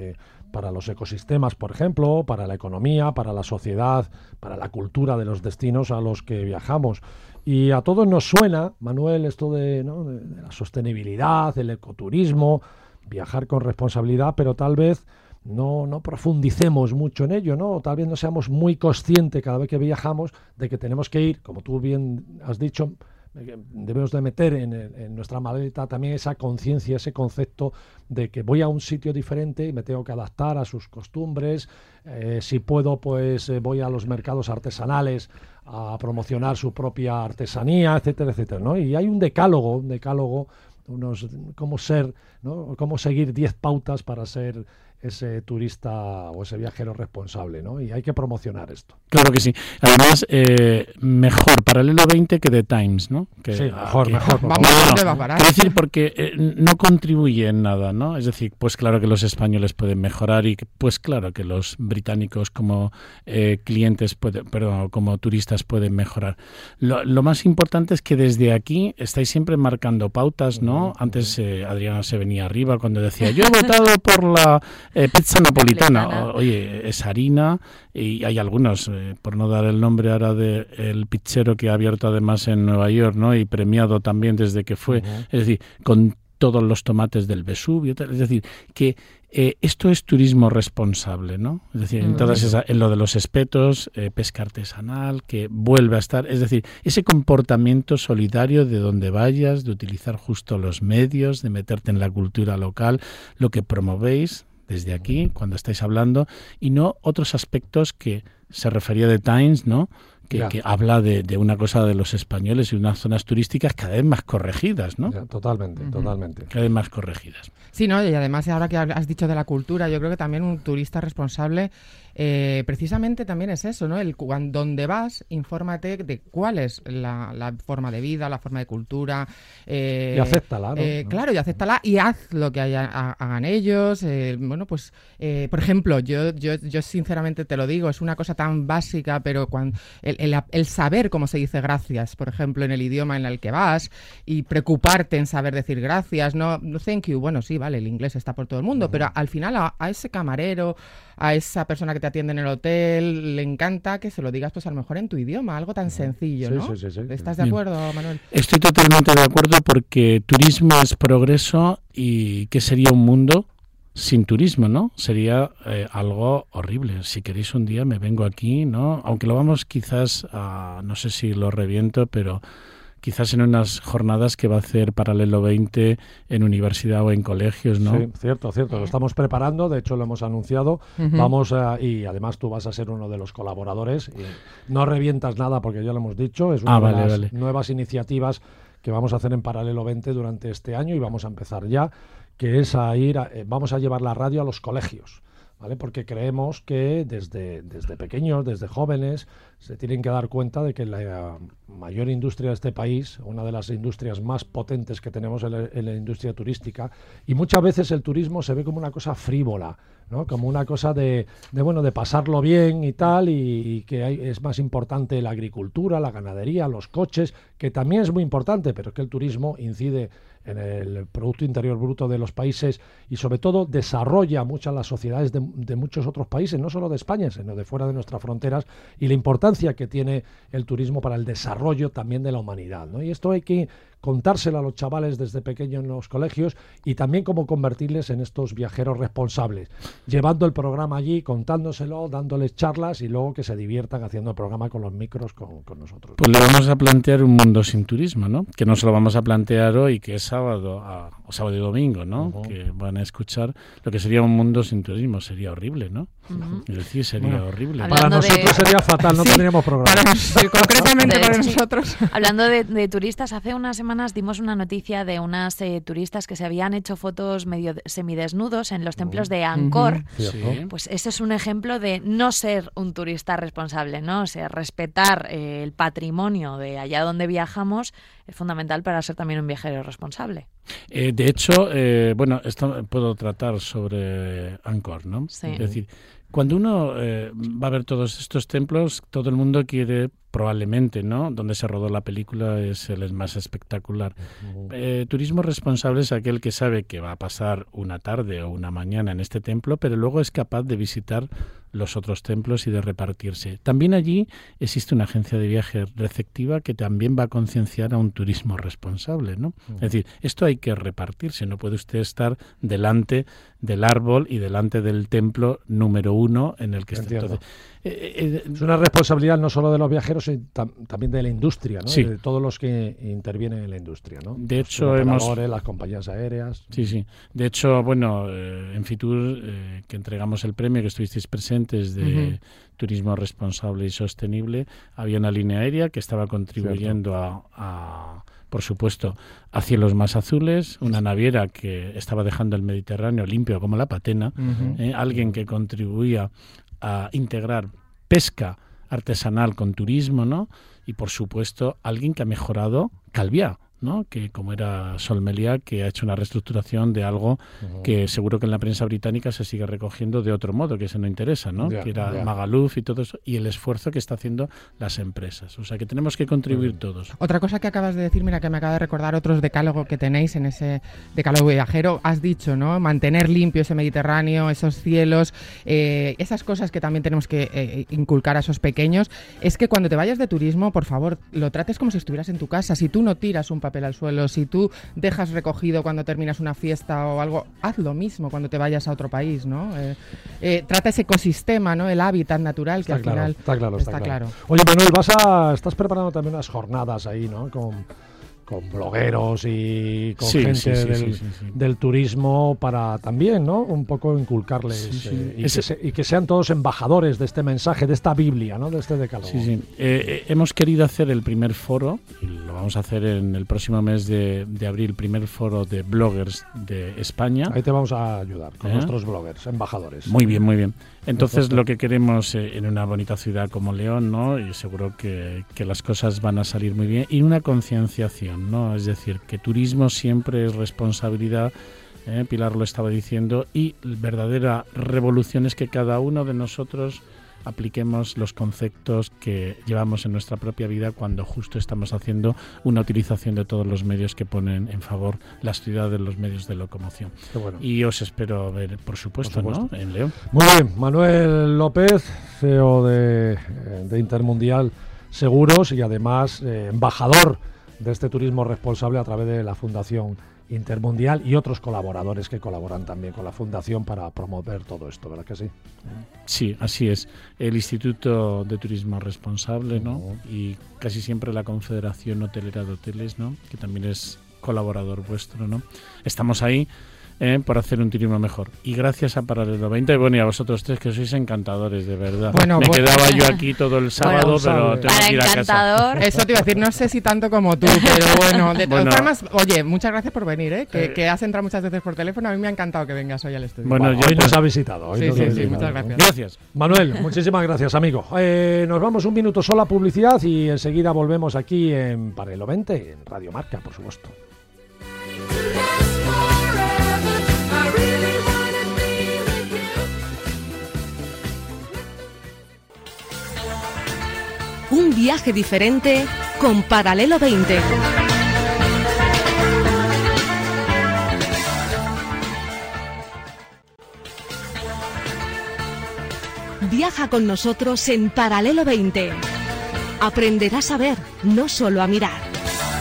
para los ecosistemas, por ejemplo, para la economía, para la sociedad, para la cultura de los destinos a los que viajamos. Y a todos nos suena, Manuel, esto de, ¿no? de, de la sostenibilidad, el ecoturismo, viajar con responsabilidad, pero tal vez no, no profundicemos mucho en ello, ¿no? O tal vez no seamos muy conscientes cada vez que viajamos de que tenemos que ir, como tú bien has dicho, debemos de meter en, en nuestra maleta también esa conciencia, ese concepto de que voy a un sitio diferente y me tengo que adaptar a sus costumbres. Eh, si puedo, pues eh, voy a los mercados artesanales a promocionar su propia artesanía, etcétera, etcétera, ¿no? Y hay un decálogo, un decálogo, unos cómo ser, ¿no? Cómo seguir diez pautas para ser ese turista o ese viajero responsable, ¿no? Y hay que promocionar esto. Claro que sí. Además, eh, mejor Paralelo veinte que The Times, ¿no? Que, sí, mejor, que, mejor. Vamos, no, ¿dónde no, va a parar? quiero decir, porque eh, no contribuye en nada, ¿no? Es decir, pues claro que los españoles pueden mejorar y que, pues claro que los británicos como eh, clientes, puede, perdón, como turistas pueden mejorar. Lo, lo más importante es que desde aquí estáis siempre marcando pautas, ¿no? Antes eh, Adriana se venía arriba cuando decía, yo he votado por la Eh, pizza napolitana. Napolitana. O, oye, es harina y hay algunos, eh, por no dar el nombre ahora de el pizzero que ha abierto además en Nueva York, ¿no? Y premiado también desde que fue, Uh-huh. es decir, con todos los tomates del Vesubio, tal, es decir, que eh, esto es turismo responsable, ¿no? Es decir, en, todas esa, en lo de los espetos, eh, pesca artesanal, que vuelve a estar, es decir, ese comportamiento solidario de donde vayas, de utilizar justo los medios, de meterte en la cultura local, lo que promovéis desde aquí, cuando estáis hablando, y no otros aspectos que se refería de Times, ¿no? Que, Ya. que habla de, de una cosa de los españoles y unas zonas turísticas cada vez más corregidas, ¿no? Ya, totalmente, Ujú. totalmente. Cada vez más corregidas. Sí, ¿no? Y además, ahora que has dicho de la cultura, yo creo que también un turista responsable eh, precisamente también es eso, ¿no? El cuando, donde vas, infórmate de cuál es la, la forma de vida, la forma de cultura. Eh, Y acéptala, ¿no? eh, ¿no? Claro, y acéptala y haz lo que haya, ha- hagan ellos. Eh, bueno, pues, eh, por ejemplo, yo, yo, yo sinceramente te lo digo, es una cosa tan básica, pero cuando el, el, el saber cómo se dice gracias, por ejemplo, en el idioma en el que vas, y preocuparte en saber decir gracias, no, no thank you, bueno, sí, vale, el inglés está por todo el mundo, pero al final a, a ese camarero, a esa persona que te atiende en el hotel, le encanta que se lo digas, pues a lo mejor en tu idioma, algo tan sencillo, Sí, ¿no? sí, sí, sí. ¿Estás de Bien. acuerdo, Manuel? Estoy totalmente de acuerdo porque turismo es progreso y ¿qué sería un mundo sin turismo, no? Sería eh, algo horrible. Si queréis un día me vengo aquí, ¿no? Aunque lo vamos quizás a, no sé si lo reviento, pero quizás en unas jornadas que va a hacer Paralelo veinte en universidad o en colegios, ¿no? Sí, cierto, cierto. Lo estamos preparando, de hecho lo hemos anunciado. Ujú. Vamos a, y además tú vas a ser uno de los colaboradores. Y no revientas nada porque ya lo hemos dicho. Es una Ah, de vale, las vale. nuevas iniciativas que vamos a hacer en Paralelo veinte durante este año y vamos a empezar ya, que es a ir, a, eh, vamos a llevar la radio a los colegios. ¿Vale? Porque creemos que desde, desde pequeños, desde jóvenes, se tienen que dar cuenta de que la mayor industria de este país, una de las industrias más potentes que tenemos en la, en la industria turística, y muchas veces el turismo se ve como una cosa frívola, ¿no? Como una cosa de, de bueno, de pasarlo bien y tal, y, y que hay, es más importante la agricultura, la ganadería, los coches, que también es muy importante, pero que el turismo incide en el Producto Interior Bruto de los países y sobre todo desarrolla muchas las sociedades de, de muchos otros países, no solo de España, sino de fuera de nuestras fronteras, y la importancia que tiene el turismo para el desarrollo también de la humanidad, ¿no? Y esto hay que contárselo a los chavales desde pequeños en los colegios y también cómo convertirles en estos viajeros responsables, llevando el programa allí, contándoselo, dándoles charlas y luego que se diviertan haciendo el programa con los micros con, con nosotros. Pues le vamos a plantear un mundo sin turismo, ¿no? Que no se lo vamos a plantear hoy, que es sábado, a, o sábado y domingo, ¿no? Ujú. Que van a escuchar lo que sería un mundo sin turismo. Sería horrible, ¿no? Ujú. Es decir, sería Bueno, horrible. Hablando Para de- nosotros sería fatal, no Sí, tendríamos programa. Para nos- sí, concretamente De para hecho, nosotros. Hablando de, de turistas, hace unas semanas dimos una noticia de unas eh, turistas que se habían hecho fotos medio de- semidesnudos en los templos de Angkor. Ujú. Cierto. Sí. Pues ese es un ejemplo de no ser un turista responsable, ¿no? O sea, respetar eh, el patrimonio de allá donde viajamos es fundamental para ser también un viajero responsable. Eh, de hecho, eh, bueno, esto puedo tratar sobre Angkor, ¿no? Sí. Es decir, Cuando uno eh, va a ver todos estos templos, todo el mundo quiere, probablemente, ¿no? Donde se rodó la película es el más espectacular. Uh-huh. Eh, turismo responsable es aquel que sabe que va a pasar una tarde o una mañana en este templo, pero luego es capaz de visitar los otros templos y de repartirse. También allí existe una agencia de viaje receptiva que también va a concienciar a un turismo responsable, ¿no? Uh-huh. Es decir, esto hay que repartirse, no puede usted estar delante del árbol y delante del templo número uno en el que está. Entonces, eh, eh, es una responsabilidad no solo de los viajeros, sino tam- también de la industria, ¿no? Sí. De todos los que intervienen en la industria, ¿no? De los hecho, hemos... las compañías aéreas. Sí, sí. De hecho, bueno, eh, en Fitur, eh, que entregamos el premio, que estuvisteis presentes de uh-huh. Turismo Responsable y Sostenible, había una línea aérea que estaba contribuyendo a, a, por supuesto, a cielos más azules, una naviera que estaba dejando el Mediterráneo limpio como la patena, uh-huh. eh, alguien que contribuía a integrar pesca artesanal con turismo, ¿no? Y, por supuesto, alguien que ha mejorado Calviá, ¿no? Que como era Sol Meliá, que ha hecho una reestructuración de algo uh-huh. que seguro que en la prensa británica se sigue recogiendo de otro modo, que ese no interesa, ¿no? Yeah, que era yeah. Magaluf y todo eso, y el esfuerzo que está haciendo las empresas. O sea, que tenemos que contribuir uh-huh. todos. Otra cosa que acabas de decir, mira, que me acaba de recordar otros decálogos que tenéis en ese decálogo viajero, has dicho, ¿no? Mantener limpio ese Mediterráneo, esos cielos, eh, esas cosas que también tenemos que eh, inculcar a esos pequeños. Es que cuando te vayas de turismo, por favor, lo trates como si estuvieras en tu casa. Si tú no tiras un papel al suelo, si tú dejas recogido cuando terminas una fiesta o algo, haz lo mismo cuando te vayas a otro país, ¿no? Eh, eh, trata ese ecosistema, ¿no? El hábitat natural que está al claro, final está claro, está, está claro. claro. Oye, Manuel, vas a, estás preparando también unas jornadas ahí, ¿no? Con, con blogueros y con sí, gente sí, sí, del, sí, sí, sí. del turismo para también, ¿no? Un poco inculcarles sí, sí. Eh, y, Ese... que se, y que sean todos embajadores de este mensaje, de esta Biblia, ¿no? De este decálogo. Sí, sí. Eh, eh, hemos querido hacer el primer foro, y lo vamos a hacer en el próximo mes de, de abril, el primer foro de bloggers de España. Ahí te vamos a ayudar con ¿Eh? nuestros bloggers, embajadores. Muy bien, muy bien. Entonces, lo que queremos eh, en una bonita ciudad como León, ¿no? Y seguro que, que las cosas van a salir muy bien. Y una concienciación, ¿no? Es decir, que turismo siempre es responsabilidad, ¿eh? Pilar lo estaba diciendo, y la verdadera revolución es que cada uno de nosotros apliquemos los conceptos que llevamos en nuestra propia vida cuando justo estamos haciendo una utilización de todos los medios que ponen en favor las ciudades, los medios de locomoción. Qué bueno. Y os espero ver, por supuesto, por supuesto. ¿no? En León. Muy bien, Manuel López, C E O de, de Intermundial Seguros y además eh, embajador de este turismo responsable a través de la Fundación Intermundial y otros colaboradores que colaboran también con la Fundación para promover todo esto, ¿verdad que sí? Sí, así es. El Instituto de Turismo Responsable, ¿no? Uh-huh. Y casi siempre la Confederación Hotelera de Hoteles, ¿no? Que también es colaborador vuestro, ¿no? Estamos ahí eh, por hacer un turismo mejor. Y gracias a Paralelo veinte, bueno, y a vosotros tres que sois encantadores, de verdad. Bueno, Me bueno. quedaba yo aquí todo el sábado, bueno, pero tengo Para que ir a casa. encantador. Eso te iba a decir, no sé si tanto como tú, pero bueno, de todas Bueno. formas, oye, muchas gracias por venir, ¿eh? Que, Eh. que has entrado muchas veces por teléfono, a mí me ha encantado que vengas hoy al estudio. Bueno, Bueno, yo hoy pues- nos ha visitado. Hoy Sí, nos sí, ha sí, visitado, muchas ¿no? gracias. Gracias. Manuel, muchísimas gracias, amigo. Eh, nos vamos un minuto solo a publicidad y enseguida volvemos aquí en Paralelo veinte, en Radio Marca, por supuesto. Un viaje diferente con Paralelo veinte. Viaja con nosotros en Paralelo veinte. Aprenderás a ver, no solo a mirar.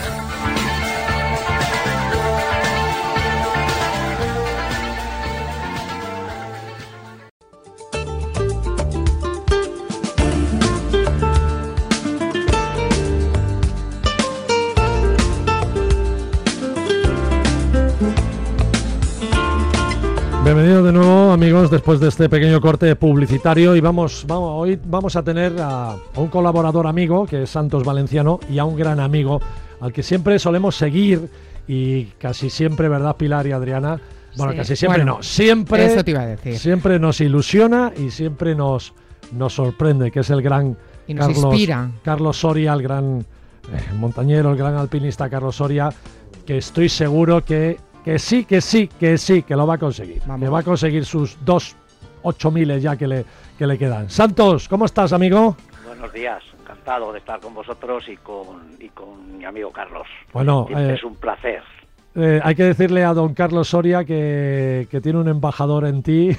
Bienvenidos de nuevo, amigos, después de este pequeño corte publicitario y vamos, vamos hoy vamos a tener a, a un colaborador amigo que es Santos Valenciano y a un gran amigo al que siempre solemos seguir y casi siempre, ¿verdad, Pilar y Adriana? Bueno, Sí. casi siempre Bueno, no, siempre, eso te iba a decir. siempre nos ilusiona y siempre nos, nos sorprende, que es el gran Y nos Carlos, inspira. Carlos Soria, el gran eh, montañero, el gran alpinista Carlos Soria, que estoy seguro que Que sí, que sí, que sí, que lo va a conseguir. Vamos. Que va a conseguir sus dos ocho miles ya que le, que le quedan. Santos, ¿cómo estás, amigo? Buenos días, encantado de estar con vosotros y con, y con mi amigo Carlos. Bueno, Siempre eh, es un placer. Eh, hay que decirle a don Carlos Soria que, que tiene un embajador en ti.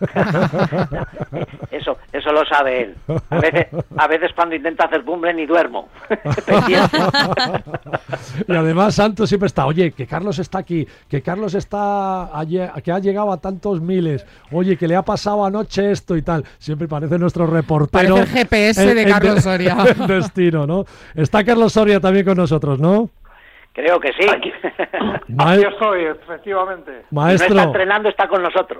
Eso eso lo sabe él. A veces, a veces cuando intenta hacer cumbre ni duermo. Y además Santos siempre está, oye, que Carlos está aquí, que Carlos está que ha llegado a tantos miles, oye, que le ha pasado anoche esto y tal. Siempre parece nuestro reportero. Parece el G P S en, de en, Carlos en, Soria. En destino, ¿no? Está Carlos Soria también con nosotros, ¿no? Creo que sí. Aquí, aquí estoy, efectivamente. Maestro. Si no está entrenando, está con nosotros.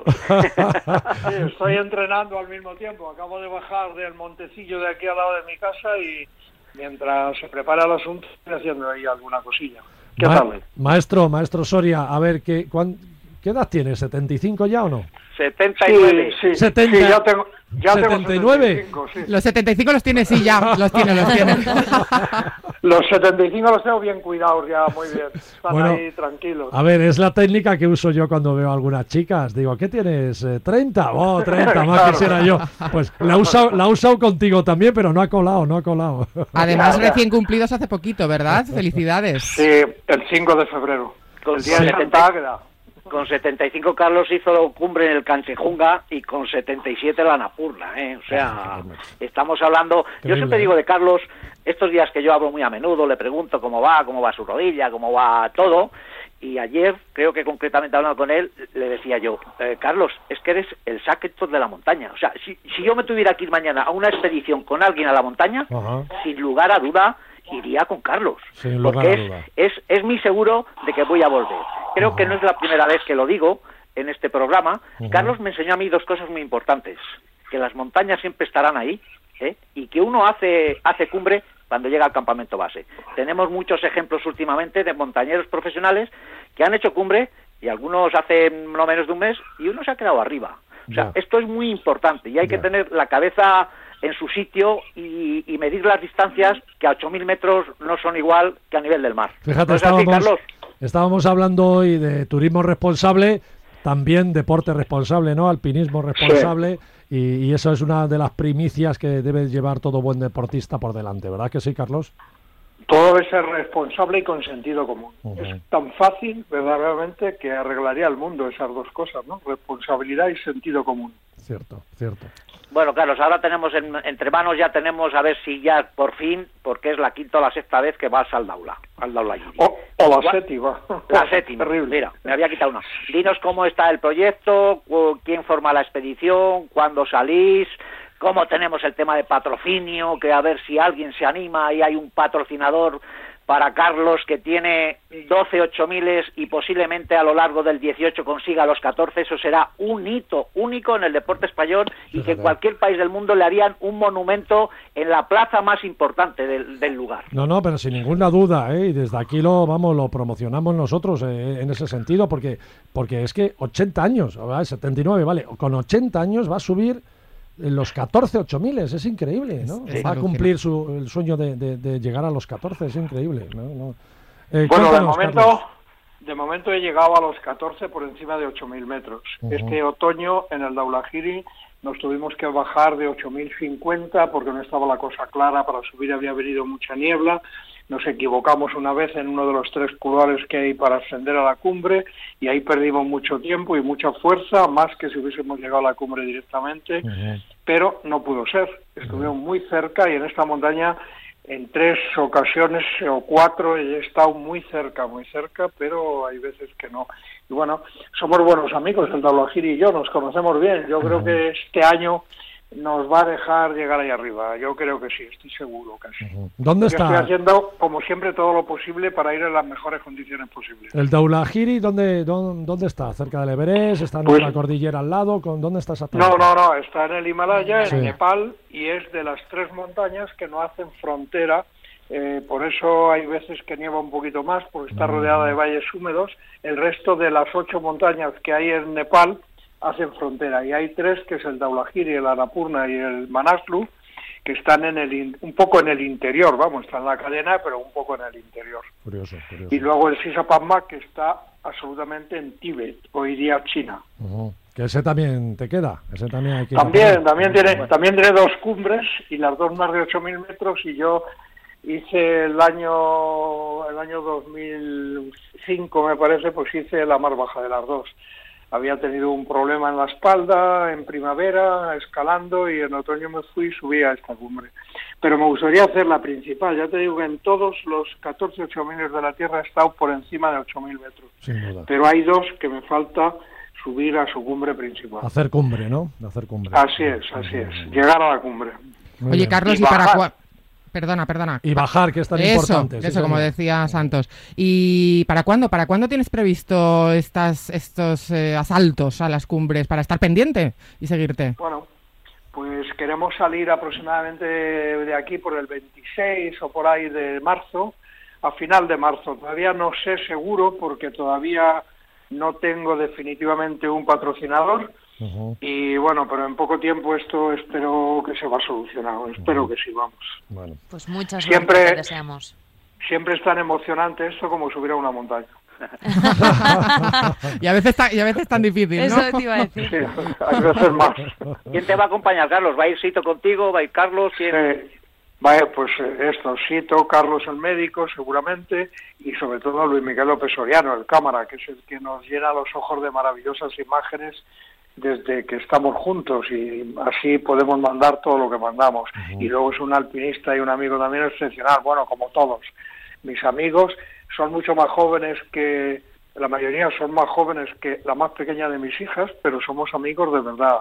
Sí, estoy entrenando al mismo tiempo. Acabo de bajar del montecillo de aquí al lado de mi casa y mientras se prepara el asunto estoy haciendo ahí alguna cosilla. ¿Qué Ma tal? Maestro, maestro Soria, a ver, ¿qué, cuán, ¿qué edad tienes? ¿setenta y cinco ya o no? setenta y nueve. Sí, sí, setenta, sí, ya tengo, ya setenta y nueve. Tengo setenta y cinco, sí. Los setenta y cinco los tiene, sí, ya, los tiene, los tiene. Los setenta y cinco los tengo bien cuidados ya, muy bien. Están Bueno, ahí tranquilos. A ver, es la técnica que uso yo cuando veo a algunas chicas. Digo, ¿qué tienes? Eh, ¿treinta? Oh, treinta, más Claro. quisiera yo. Pues la he usado, la he usado contigo también, pero no ha colado, no ha colado. Además, Ya, ya. recién cumplidos hace poquito, ¿verdad? Felicidades. Sí, el cinco de febrero. Con El día de setenta. Santa Águeda. Con setenta y cinco Carlos hizo cumbre en el Canchejunga y con setenta y siete la Annapurna, ¿eh? O sea, estamos hablando... Increíble, Yo siempre ¿eh? digo de Carlos, estos días que yo hablo muy a menudo, le pregunto cómo va, cómo va su rodilla, cómo va todo, y ayer, creo que concretamente hablando con él, le decía yo, eh, Carlos, es que eres el Shackleton de la montaña. O sea, si, si yo me tuviera que ir mañana a una expedición con alguien a la montaña, Ajá. sin lugar a duda, iría con Carlos, Sin lugar porque a es, duda. es, es mi seguro de que voy a volver. Creo Ajá. que no es la primera vez que lo digo en este programa. Ujú. Carlos me enseñó a mí dos cosas muy importantes, que las montañas siempre estarán ahí, ¿eh? Y que uno hace, hace cumbre cuando llega al campamento base. Tenemos muchos ejemplos últimamente de montañeros profesionales que han hecho cumbre, y algunos hace no menos de un mes, y uno se ha quedado arriba. O sea, Ya. esto es muy importante, y hay Ya. que tener la cabeza en su sitio y, y medir las distancias, que a ocho mil metros no son igual que a nivel del mar. Fíjate, ¿No es así, estábamos, Carlos? estábamos hablando hoy de turismo responsable, también deporte responsable, ¿no? Alpinismo responsable, y, y eso es una de las primicias que debe llevar todo buen deportista por delante, ¿verdad que sí, Carlos? Todo debe ser responsable y con sentido común. Ujú. Es tan fácil, verdaderamente, que arreglaría el mundo esas dos cosas, ¿no? Responsabilidad y sentido común. Cierto, cierto. Bueno, Carlos, ahora tenemos en- entre manos, ya tenemos a ver si ya por fin, porque es la quinta o la sexta vez que vas al Daula, al Daula Giri. O, o la Gua- séptima. La séptima, Terrible. mira, me había quitado una. Dinos cómo está el proyecto, cu- quién forma la expedición, cuándo salís, cómo tenemos el tema de patrocinio, que a ver si alguien se anima y hay un patrocinador para Carlos que tiene doce ocho miles y posiblemente a lo largo del dieciocho consiga los catorce. Eso será un hito único en el deporte español y que Fíjate. en cualquier país del mundo le harían un monumento en la plaza más importante del, del lugar. No, no, pero sin ninguna duda, ¿eh? Y desde aquí lo, vamos, lo promocionamos nosotros eh, en ese sentido, porque, porque es que ochenta años, ¿verdad? setenta y nueve, vale, con ochenta años va a subir los catorce ocho miles, es increíble, ¿no? Es- es Va a alucinante. cumplir su, el sueño de, de- de llegar a los catorce, es increíble, ¿no? No. Eh, Bueno, de cuéntanos, momento, Carlos. de momento he llegado a los catorce por encima de ocho mil metros. Ujú. Este otoño en el Daulagiri nos tuvimos que bajar de ocho mil cincuenta porque no estaba la cosa clara, para subir había venido mucha niebla. Nos equivocamos una vez en uno de los tres couloirs que hay para ascender a la cumbre y ahí perdimos mucho tiempo y mucha fuerza, más que si hubiésemos llegado a la cumbre directamente, Ujú. pero no pudo ser. Estuvimos muy cerca y en esta montaña en tres ocasiones o cuatro he estado muy cerca, muy cerca, pero hay veces que no. Y bueno, somos buenos amigos, el Daulagiri y yo, nos conocemos bien. Yo creo que este año nos va a dejar llegar ahí arriba. Yo creo que sí, estoy seguro casi. Ujú. ¿Dónde Yo estoy está haciendo, como siempre, todo lo posible para ir en las mejores condiciones posibles. el Daulagiri? ¿Dónde, dónde, dónde está? ¿Cerca del Everest? ¿Está en Pues- otra cordillera al lado? ¿Con, ¿Dónde está exactamente? No, no, no, está en el Himalaya, Sí. en Nepal, y es de las tres montañas que no hacen frontera. Eh, por eso hay veces que nieva un poquito más, porque está rodeada de valles húmedos. El resto de las ocho montañas que hay en Nepal hacen frontera, y hay tres, que es el Daulagiri, el Annapurna y el Manaslu, que están en el in- un poco en el interior, vamos, está en la cadena, pero un poco en el interior. Curioso, curioso. Y luego el Sisapamma, que está absolutamente en Tíbet, hoy día China. Ujú. Que ese también te queda, ese también hay que... También, también tiene, también tiene dos cumbres y las dos más de ocho mil metros, y yo hice el año el año dos mil cinco, me parece, pues hice la más baja de las dos. Había tenido un problema en la espalda en primavera, escalando, y en otoño me fui y subí a esta cumbre. Pero me gustaría hacer la principal. Ya te digo que en todos los catorce ocho mil de la Tierra he estado por encima de ocho mil metros. Sin duda. Pero hay dos que me falta subir a su cumbre principal. Hacer cumbre, ¿no? Hacer cumbre. Así es, así es. Llegar a la cumbre. Muy Oye, bien. Carlos, Y ¿y para bajar. cuándo? Perdona, perdona. Y bajar, que es tan Eso, importante. sí, eso, como señor. decía Santos. ¿Y para cuándo? ¿Para cuándo tienes previsto estas, estos eh, asaltos a las cumbres para estar pendiente y seguirte? Bueno, pues queremos salir aproximadamente de aquí por el veintiséis o por ahí de marzo, a final de marzo. Todavía no sé seguro porque todavía no tengo definitivamente un patrocinador. Ujú. Y bueno, pero en poco tiempo esto espero que se va a solucionar. Espero que sí, vamos. Bueno. Pues muchas Siempre- suerte te deseamos. Siempre es tan emocionante esto como subir a una montaña. y, a veces ta- y a veces tan difícil, ¿no? Eso te iba a decir. Sí, hay veces más. ¿Quién te va a acompañar, Carlos? ¿Va a ir Sito contigo? ¿Va a ir Carlos? ¿Quién? Sí. Vaya, pues eh, esto, Sito, Carlos el médico, seguramente, y sobre todo Luis Miguel López Soriano, el cámara, que es el que nos llena los ojos de maravillosas imágenes desde que estamos juntos, y así podemos mandar todo lo que mandamos. Ujú. Y luego es un alpinista y un amigo también excepcional, bueno, como todos. Mis amigos son mucho más jóvenes que, la mayoría son más jóvenes que la más pequeña de mis hijas, pero somos amigos de verdad,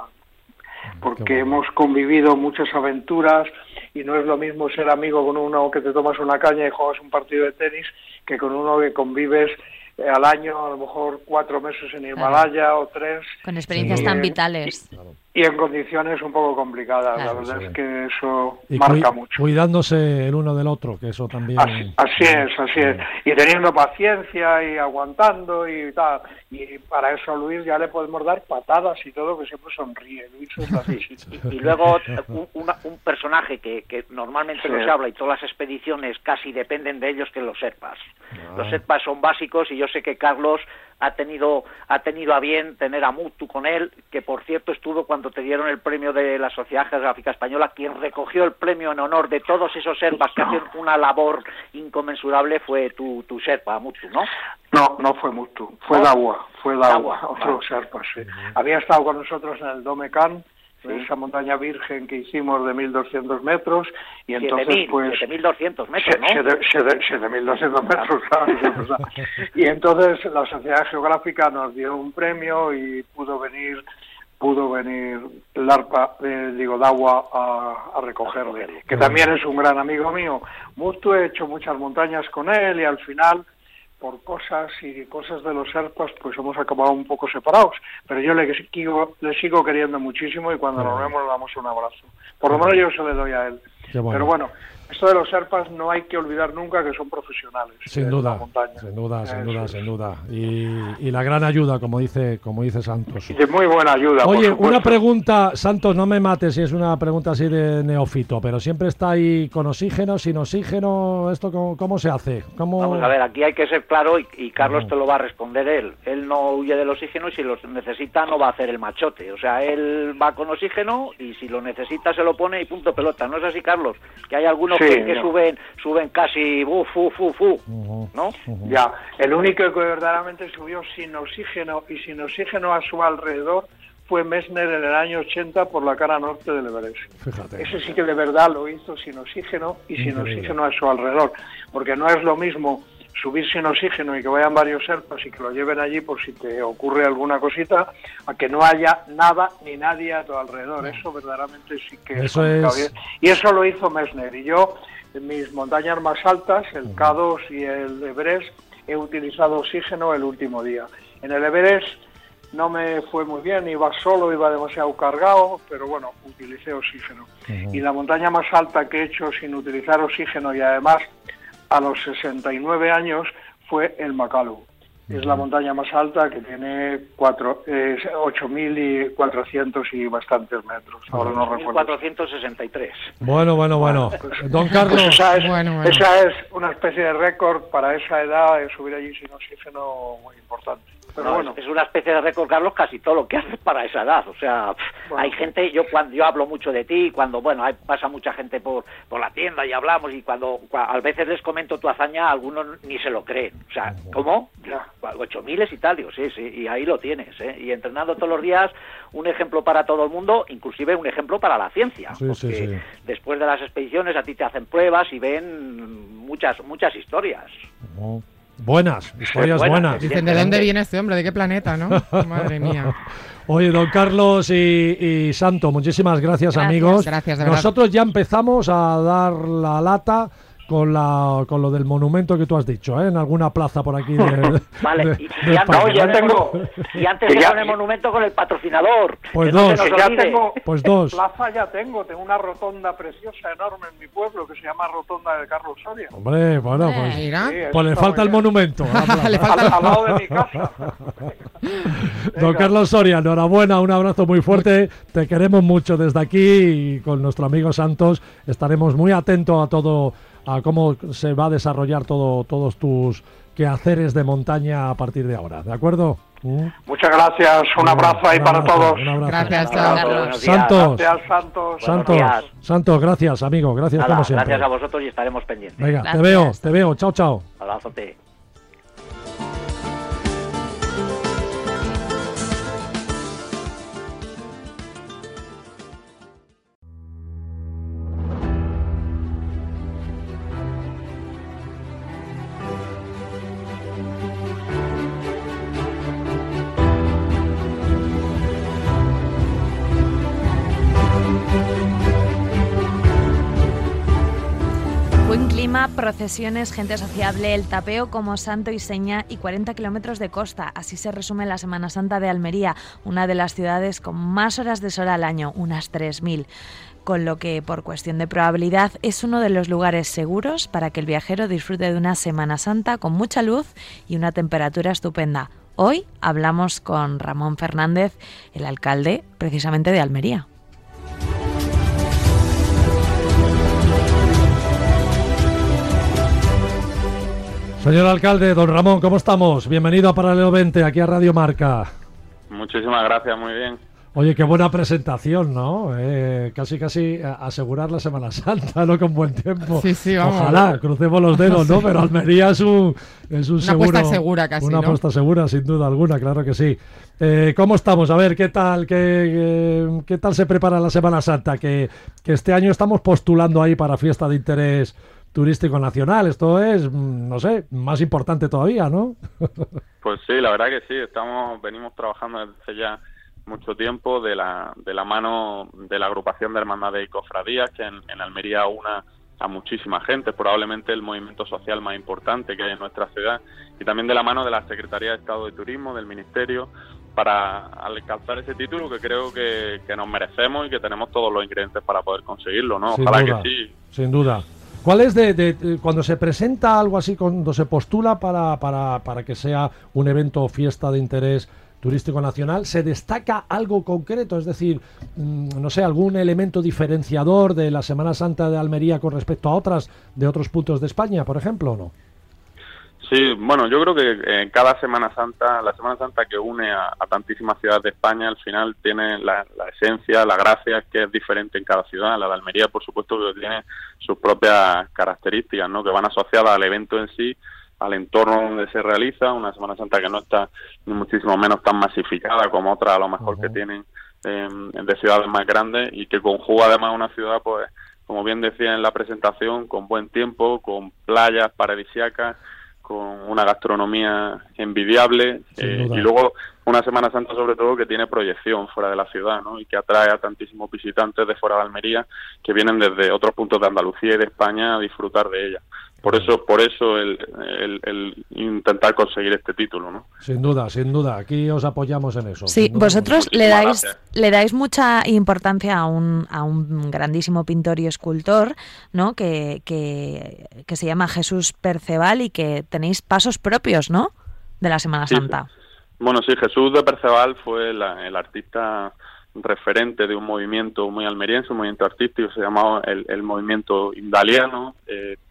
porque Qué bueno. hemos convivido muchas aventuras, y no es lo mismo ser amigo con uno que te tomas una caña y juegas un partido de tenis que con uno que convives eh, al año, a lo mejor cuatro meses en Himalaya o tres, Con experiencias Sin tan duda. vitales. y en condiciones un poco complicadas. Claro. La verdad Sí. es que eso Y marca cui- mucho. cuidándose el uno del otro, que eso también... Así, así es, así es. Y teniendo paciencia y aguantando y tal. Y para eso, Luis, ya le podemos dar patadas y todo, que siempre sonríe. Luis es así. Y, y luego un, una- un personaje que, que normalmente Sí. no se habla y todas las expediciones casi dependen de ellos, que los Sherpas. Ah. Los Sherpas son básicos, y yo sé que Carlos ha tenido ha tenido a bien tener a Mutu con él, que por cierto estuvo cuando te dieron el premio de la Sociedad Geográfica Española. Quien recogió el premio en honor de todos esos Sherpas que hacen una labor inconmensurable fue tu, tu Sherpa, Mutu, ¿no? No, no fue Mutu, fue ¿No? Dawa, fue Dawa, Dawa, otro vale. Sherpa, sí. Había estado con nosotros en el Domecan, Sí. esa montaña virgen que hicimos de mil doscientos metros, y entonces siete mil, pues... siete mil doscientos metros, ¿no? siete mil doscientos metros, claro, sí, es verdad. Y entonces la Sociedad Geográfica nos dio un premio y pudo venir pudo venir el ARPA, eh, digo, Dawa a, a recogerle, que también es un gran amigo mío. Mutu, he hecho muchas montañas con él, y al final, por cosas y cosas de los Sherpas, pues hemos acabado un poco separados, pero yo le sigo, le sigo queriendo muchísimo, y cuando nos vemos le damos un abrazo. Por lo menos yo se le doy a él. Qué bueno. Pero bueno, esto de los Sherpas no hay que olvidar nunca que son profesionales. Sin de duda, la montaña. sin duda, sin Eso duda, es. sin duda. Y, y la gran ayuda, como dice, como dice Santos. Y de muy buena ayuda. por Oye, supuesto. una pregunta, Santos, no me mates si es una pregunta así de neófito, pero siempre está ahí con oxígeno, sin oxígeno, ¿esto cómo, cómo se hace? ¿Cómo... Vamos a ver, aquí hay que ser claro, y, y Carlos Ujú. te lo va a responder él. Él no huye del oxígeno, y si lo necesita no va a hacer el machote. O sea, él va con oxígeno, y si lo necesita se lo pone y punto pelota. ¿No es así, Carlos? Que hay algunos Sí, que, que no. suben suben casi fu, fu, fu, fu, Ujú, ¿no? ujú. Ya, el único que verdaderamente subió sin oxígeno y sin oxígeno a su alrededor fue Messner en el año ochenta por la cara norte del Everest. Fíjate. Ese sí que de verdad lo hizo sin oxígeno y sin Increíble. oxígeno a su alrededor, porque no es lo mismo subir sin oxígeno y que vayan varios Sherpas y que lo lleven allí por si te ocurre alguna cosita, a que no haya nada ni nadie a tu alrededor. Eso verdaderamente sí que Eso complicado. es- Y eso lo hizo Messner. Y yo, en mis montañas más altas, el K dos y el Everest, he utilizado oxígeno el último día. En el Everest no me fue muy bien, iba solo, iba demasiado cargado, pero bueno, utilicé oxígeno. Ujú. Y la montaña más alta que he hecho sin utilizar oxígeno, y además a los sesenta y nueve años, fue el Makalu. Es la montaña más alta, que tiene cuatro, eh, ocho mil cuatrocientos y bastantes metros. Ahora no recuerdo. cuatrocientos sesenta y tres. Bueno, bueno, bueno. Don Pues Carlos, esa es, Bueno, bueno. esa es una especie de récord para esa edad, de subir allí sin oxígeno, muy importante. Pero No, bueno. es, es una especie de récord, Carlos, casi todo lo que haces para esa edad. O sea, pff, Bueno. hay gente, yo cuando yo hablo mucho de ti, cuando, bueno, hay, pasa mucha gente por, por la tienda y hablamos, y cuando cua- a veces les comento tu hazaña, algunos ni se lo creen. O sea, ¿cómo? Ya. Ocho miles y tal, digo, sí, sí, y ahí lo tienes, ¿eh? Y entrenando todos los días, un ejemplo para todo el mundo, inclusive un ejemplo para la ciencia. Sí, sí, porque sí. después de las expediciones a ti te hacen pruebas y ven muchas, muchas historias. Oh, buenas, historias Buenas, buenas. sí. Dicen, ¿de dónde viene este hombre? ¿De qué planeta, no? Madre mía. Oye, don Carlos y, y Santo, muchísimas gracias, Gracias. amigos. Gracias, de verdad. Nosotros ya empezamos a dar la lata con la con lo del monumento que tú has dicho, ¿eh? En alguna plaza por aquí de, Vale, de- y, de y antes, España. No, ya tengo. y antes que era ya- con el monumento con el patrocinador. Pues que no dos. se Que nos ya olvide. tengo, Pues dos. plaza ya tengo, tengo una rotonda preciosa, enorme en mi pueblo, que se llama Rotonda de Carlos Soria. Hombre, bueno, pues, Mira. Sí, eso pues le está falta muy el bien. monumento. a la plaza. Le falta Al, al lado de mi casa. Don Venga. Carlos Soria, enhorabuena, un abrazo muy fuerte. Te queremos mucho desde aquí y con nuestro amigo Santos estaremos muy atentos a todo, a cómo se va a desarrollar todo, todos tus quehaceres de montaña a partir de ahora. ¿De acuerdo? ¿Mm? Muchas gracias, un abrazo ahí Un para abrazo, todos. un abrazo. Gracias, Un abrazo, chao. buenos días. Santos, Gracias, Santos. Santos, días. Santos, gracias, amigo, gracias Nada, como siempre. gracias a vosotros y estaremos pendientes. Venga, Gracias. te veo, te veo, chao, chao. Abrazote. Buen clima, procesiones, gente sociable, el tapeo como santo y seña y cuarenta kilómetros de costa. Así se resume la Semana Santa de Almería, una de las ciudades con más horas de sol al año, unas tres mil. Con lo que, por cuestión de probabilidad, es uno de los lugares seguros para que el viajero disfrute de una Semana Santa con mucha luz y una temperatura estupenda. Hoy hablamos con Ramón Fernández, el alcalde precisamente de Almería. Señor alcalde, don Ramón, ¿cómo estamos? Bienvenido a Paralelo veinte, aquí a Radio Marca. Muchísimas gracias, muy bien. Oye, qué buena presentación, ¿no? Eh, casi, casi a- asegurar la Semana Santa, ¿no? Con buen tiempo. Sí, sí, vamos. Ojalá, crucemos los dedos, ¿no? Pero Almería es un, es un Una seguro. apuesta segura casi, Una ¿no? apuesta segura, sin duda alguna, claro que sí. Eh, ¿Cómo estamos? A ver, ¿qué tal, qué, qué, qué tal se prepara la Semana Santa? Que, que este año estamos postulando ahí para fiesta de interés turístico nacional. Esto es, mm, no sé, más importante todavía, ¿no? Pues sí, la verdad que sí, estamos venimos trabajando desde hace ya mucho tiempo de la de la mano de la agrupación de hermandades y cofradías, que en, en Almería una a muchísima gente, probablemente el movimiento social más importante que hay en nuestra ciudad, y también de la mano de la Secretaría de Estado de Turismo, del Ministerio, para alcanzar ese título que creo que, que nos merecemos y que tenemos todos los ingredientes para poder conseguirlo, ¿no? Sin Ojalá duda, que sí. sin duda. ¿Cuál es de, de- de- cuando se presenta algo así, cuando se postula para, para, para que sea un evento o fiesta de interés turístico nacional, se destaca algo concreto? Es decir, mm, no sé, algún elemento diferenciador de la Semana Santa de Almería con respecto a otras de otros puntos de España, por ejemplo, ¿o no? Sí, bueno, yo creo que en cada Semana Santa, la Semana Santa que une a, a tantísimas ciudades de España, al final tiene la, la esencia, la gracia, que es diferente en cada ciudad. La de Almería, por supuesto, que tiene sus propias características, ¿no? Que van asociadas al evento en sí, al entorno donde se realiza, una Semana Santa que no está ni muchísimo menos tan masificada como otras, a lo mejor, Ujú. que tienen eh, de ciudades más grandes, y que conjuga además una ciudad, pues, como bien decía en la presentación, con buen tiempo, con playas paradisíacas, con una gastronomía envidiable, Sin eh, duda. y luego una Semana Santa sobre todo que tiene proyección fuera de la ciudad, ¿no? Y que atrae a tantísimos visitantes de fuera de Almería que vienen desde otros puntos de Andalucía y de España a disfrutar de ella. Por eso, por eso el, el, el intentar conseguir este título, ¿no? Sin duda, sin duda. Aquí os apoyamos en eso. Sí, sin duda. vosotros le Muchísimas dais, gracias. le dais mucha importancia a un, a un grandísimo pintor y escultor, ¿no? Que, que, que se llama Jesús Perceval y que tenéis pasos propios, ¿no? De la Semana Sí, Santa. Bueno, sí, Jesús de Perceval fue la- el artista referente de un movimiento muy almeriense, un movimiento artístico, se llamaba el, el movimiento indaliano. Eh,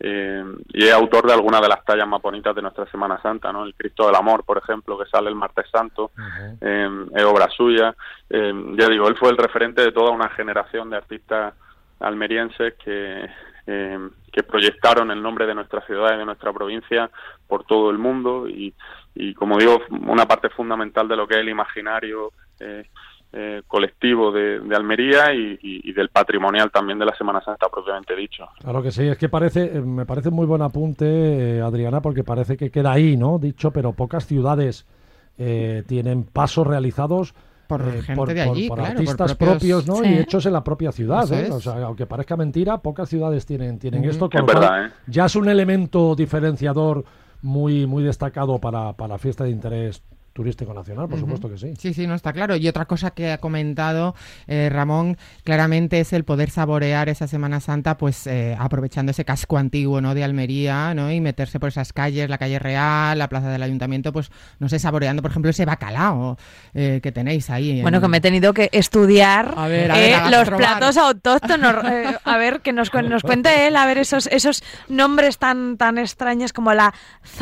eh, y es autor de algunas de las tallas más bonitas de nuestra Semana Santa, ¿no? El Cristo del Amor, por ejemplo, que sale el Martes Santo, uh-huh. eh, es obra suya. Eh, ya digo, él fue el referente de toda una generación de artistas almerienses que, eh, que proyectaron el nombre de nuestra ciudad y de nuestra provincia por todo el mundo y, y como digo, una parte fundamental de lo que es el imaginario eh, eh, colectivo de, de Almería y, y, y del patrimonial también de la Semana Santa propiamente dicho. Claro que sí, es que parece, me parece muy buen apunte, eh, Adriana, porque parece que queda ahí, ¿no? Dicho, pero pocas ciudades eh, tienen pasos realizados por eh, gente por, de allí, por, por claro, artistas por propios, propios, ¿no? Sí. Y hechos en la propia ciudad, ¿eh? Es. O sea, aunque parezca mentira, pocas ciudades tienen tienen mm. esto, con es lo verdad, cual ¿eh? ya es un elemento diferenciador muy muy destacado para, para la fiesta de interés turístico nacional, por uh-huh. supuesto que sí. Sí, sí, no está claro. Y otra cosa que ha comentado eh, Ramón, claramente es el poder saborear esa Semana Santa, pues eh, aprovechando ese casco antiguo, ¿no? De Almería, ¿no? Y meterse por esas calles, la calle Real, la plaza del Ayuntamiento, pues no sé, saboreando, por ejemplo, ese bacalao eh, que tenéis ahí. En... Bueno, que me he tenido que estudiar a ver, a eh, ver, los probar. platos autóctonos. Eh, a ver, que nos, nos cuente él, a ver esos esos nombres tan tan extraños como la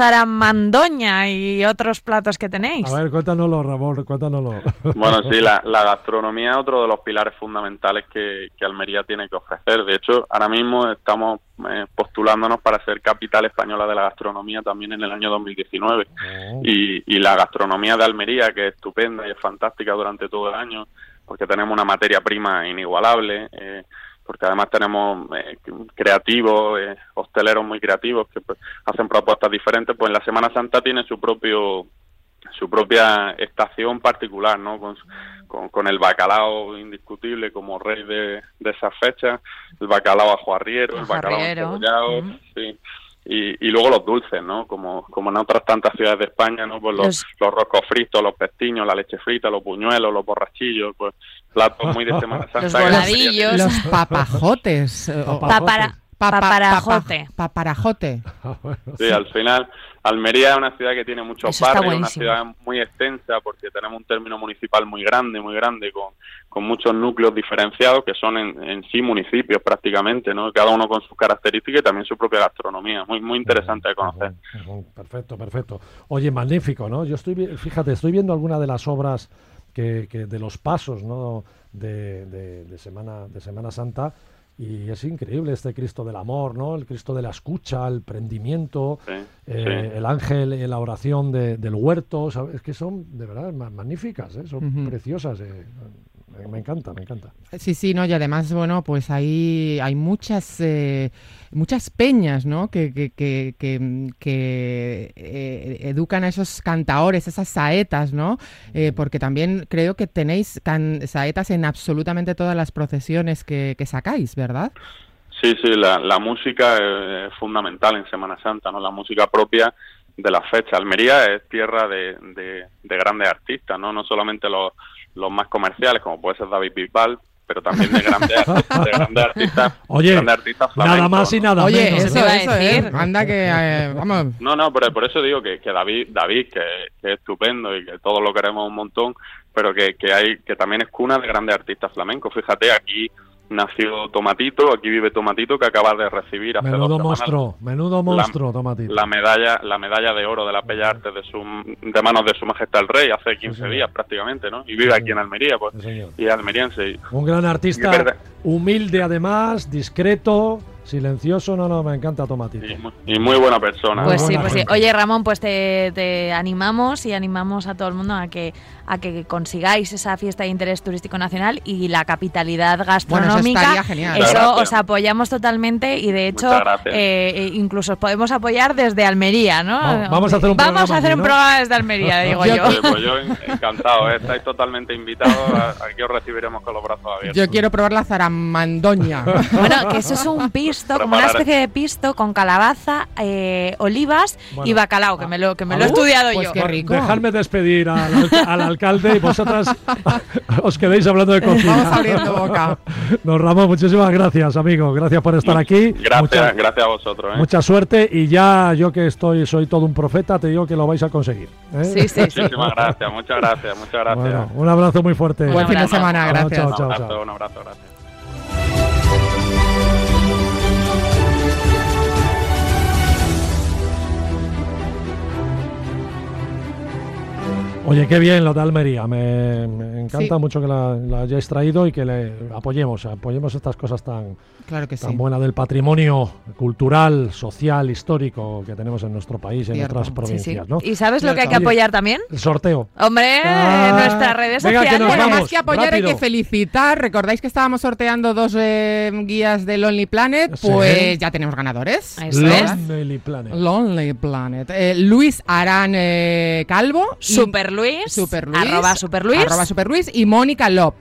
zaramandoña y otros platos que tenéis. A ver, cuéntanoslo, Ramón, cuéntanoslo. Bueno, sí, la, la gastronomía es otro de los pilares fundamentales que, que Almería tiene que ofrecer. De hecho, ahora mismo estamos eh, postulándonos para ser capital española de la gastronomía también en el año dos mil diecinueve. Oh. Y, y la gastronomía de Almería, que es estupenda y es fantástica durante todo el año, porque tenemos una materia prima inigualable, eh, porque además tenemos eh, creativos, eh, hosteleros muy creativos que pues, hacen propuestas diferentes, pues en la Semana Santa tiene su propio su propia estación particular, ¿no? Con, con, con el bacalao indiscutible como rey de, de esas fechas, el bacalao ajo arriero, el bacalao encebollado, uh-huh. sí. Y, y luego los dulces, ¿no? Como, como en otras tantas ciudades de España, ¿no? Pues los, los... los roscos fritos, los pestiños, la leche frita, los buñuelos, los borrachillos, pues platos muy de Semana Santa. Los voladillos. Los papajotes. Papara, paparajote. Paparajote. Sí, al final, Almería es una ciudad que tiene muchos barrios, una ciudad muy extensa porque tenemos un término municipal muy grande, muy grande, con, con muchos núcleos diferenciados que son en, en sí municipios prácticamente, ¿no? Cada uno con sus características y también su propia gastronomía, muy muy interesante de conocer. Perfecto, perfecto. Oye, magnífico, ¿no? Yo estoy, fíjate, estoy viendo algunas de las obras que, que de los pasos, ¿no? De, de, de Semana, de Semana Santa. Y es increíble este Cristo del Amor, ¿no? El Cristo de la Escucha, el prendimiento, sí, eh, sí. el ángel, eh, la oración de, del huerto, ¿sabes? Es que son, de verdad, magníficas, ¿eh? Son uh-huh. preciosas. Eh. Me, me encanta, me encanta. Sí, sí, no, y además, bueno, pues ahí hay muchas eh, muchas peñas, ¿no? Que, que, que, que, que eh, educan a esos cantaores, esas saetas, ¿no? Eh, porque también creo que tenéis can- saetas en absolutamente todas las procesiones que, que sacáis, ¿verdad? Sí, sí, la, la música es fundamental en Semana Santa, ¿no? La música propia de la fecha. Almería es tierra de, de, de grandes artistas, ¿no? No solamente los los más comerciales, como puede ser David Bisbal, pero también de grandes artistas, de grandes artistas, Oye, grandes artistas flamencos, nada más y nada ¿no? Oye, menos. eso, eso, ¿eh? Anda que, eh, vamos. No, no, pero por eso digo que, que David, David que, que es estupendo y que todos lo queremos un montón, pero que, que hay que también es cuna de grandes artistas flamencos. Fíjate, aquí nació Tomatito, aquí vive Tomatito, que acaba de recibir hace menudo dos monstruo, menudo monstruo, la, Tomatito. La medalla, la medalla de oro de las Bellas Artes de su, de manos de su majestad el rey hace quince sí, días prácticamente, ¿no? Y vive sí, aquí en Almería, pues, sí, y es almeriense. Y, un gran artista, humilde además, discreto, silencioso, no, no, me encanta Tomatito. Y muy, y muy buena persona. Pues ¿no? sí, buena pues sí. gente. Oye, Ramón, pues te, te animamos y animamos a todo el mundo a que a que consigáis esa fiesta de interés turístico nacional y la capitalidad gastronómica. Bueno, eso estaría genial. Eso Gracias. os apoyamos totalmente y de hecho eh, incluso os podemos apoyar desde Almería, ¿no? Vamos, vamos a hacer un vamos programa a hacer aquí, un ¿no? programa desde Almería, digo yo. Pues, pues yo encantado, ¿eh? Estáis totalmente invitados, aquí os recibiremos con los brazos abiertos. Yo quiero probar la zaramandoña. Bueno, que eso es un pisto, como una especie de pisto con calabaza, eh, olivas bueno, y bacalao, que me lo, que me a lo he ver, estudiado pues yo. qué rico. Dejadme despedir al, al alcalde y vosotras os quedéis hablando de cocina. Vamos abriendo boca. Don Ramón, muchísimas gracias, amigo. Gracias por estar aquí. Gracias, mucha, gracias a vosotros. ¿eh? Mucha suerte y ya yo que estoy soy todo un profeta, te digo que lo vais a conseguir. ¿eh? Sí, sí, sí. Muchísimas gracias, muchas gracias, muchas gracias. Bueno, un abrazo muy fuerte. Buen fin de semana, gracias. Chao, Un chao, abrazo, chao. un abrazo, gracias. Oye, qué bien lo de Almería. Me, me encanta Sí. mucho que la, la hayáis traído y que le apoyemos, apoyemos estas cosas tan, Claro que tan sí. buenas del patrimonio cultural, social, histórico que tenemos en nuestro país y en Cierto. otras Sí, provincias, sí. ¿no? ¿Y sabes lo que hay que Oye, apoyar también? El sorteo. Hombre, Ah, nuestras redes venga, que sociales. nos Bueno, vamos, más que apoyar rápido. hay que felicitar. ¿Recordáis que estábamos sorteando dos eh, guías de Lonely Planet? Sí. Pues ya tenemos ganadores. Eso es. Lonely Planet. Lonely Planet. Eh, Luis Arán eh, Calvo. y- Super Luis, Super Luis. arroba Super Luis, Arroba Super Luis y Mónica Lop.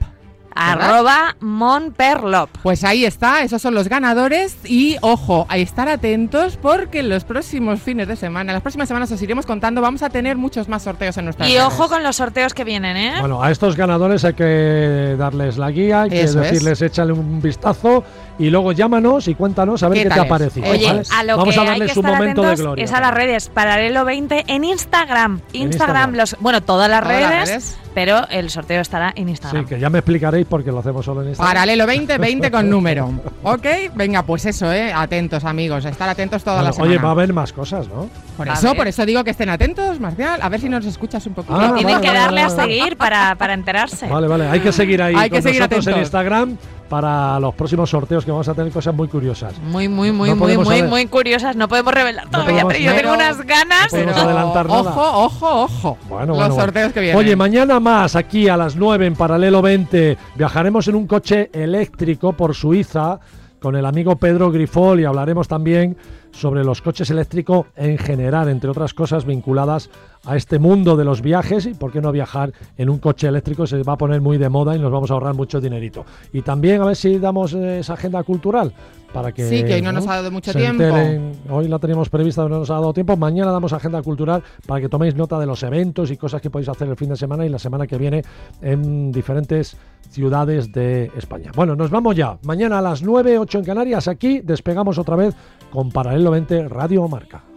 arroba Monperlop. Pues ahí está, esos son los ganadores y ojo, a estar atentos porque en los próximos fines de semana, en las próximas semanas os iremos contando, vamos a tener muchos más sorteos en nuestras Y redes. ojo con los sorteos que vienen, ¿eh? Bueno, a estos ganadores hay que darles la guía, hay que Eso es. decirles échale un vistazo y luego llámanos y cuéntanos a ver ¿Qué qué, te tal ha es? parecido. Oye, ¿vale? A lo Vamos que a hay que darles un estar momento atentos de gloria. es a las redes Paralelo veinte en Instagram. Instagram, Instagram. los, bueno, todas las, Todas las redes, redes. pero el sorteo estará en Instagram. Sí, que ya me explicaréis porque lo hacemos solo en Instagram. Paralelo veinte, veinte con número. Ok, venga, pues eso, eh, atentos amigos, estar atentos toda Bueno, la semana. oye, va a haber más cosas, ¿no? Por A eso, ver. por eso digo que estén atentos, Marcial, a ver si nos escuchas un poquito. Ah, Tienen vale, que vale, darle vale, a vale. seguir para, para enterarse. Vale, vale, hay que seguir ahí Hay con que seguir nosotros en atentos. Instagram para los próximos sorteos que vamos a tener cosas muy curiosas. Muy, muy, muy, No muy, podemos muy, saber. muy curiosas. No podemos revelar todavía, podemos- pero yo no. tengo unas ganas. No podemos Pero, adelantar nada. ojo, ojo, ojo. Bueno, los bueno, sorteos bueno. que vienen. Oye, mañana más aquí a las nueve en Paralelo veinte viajaremos en un coche eléctrico por Suiza con el amigo Pedro Grifol y hablaremos también sobre los coches eléctricos en general, entre otras cosas vinculadas a este mundo de los viajes y por qué no viajar en un coche eléctrico, se va a poner muy de moda y nos vamos a ahorrar mucho dinerito. Y también a ver si damos eh, esa agenda cultural para que Sí, que hoy no nos ha dado mucho se tiempo. enteren. Hoy la teníamos prevista, pero no nos ha dado tiempo. Mañana damos agenda cultural para que toméis nota de los eventos y cosas que podéis hacer el fin de semana y la semana que viene en diferentes ciudades de España. Bueno, nos vamos ya. Mañana a las nueve, ocho en Canarias, aquí despegamos otra vez con Paralelo veinte Radio Marca.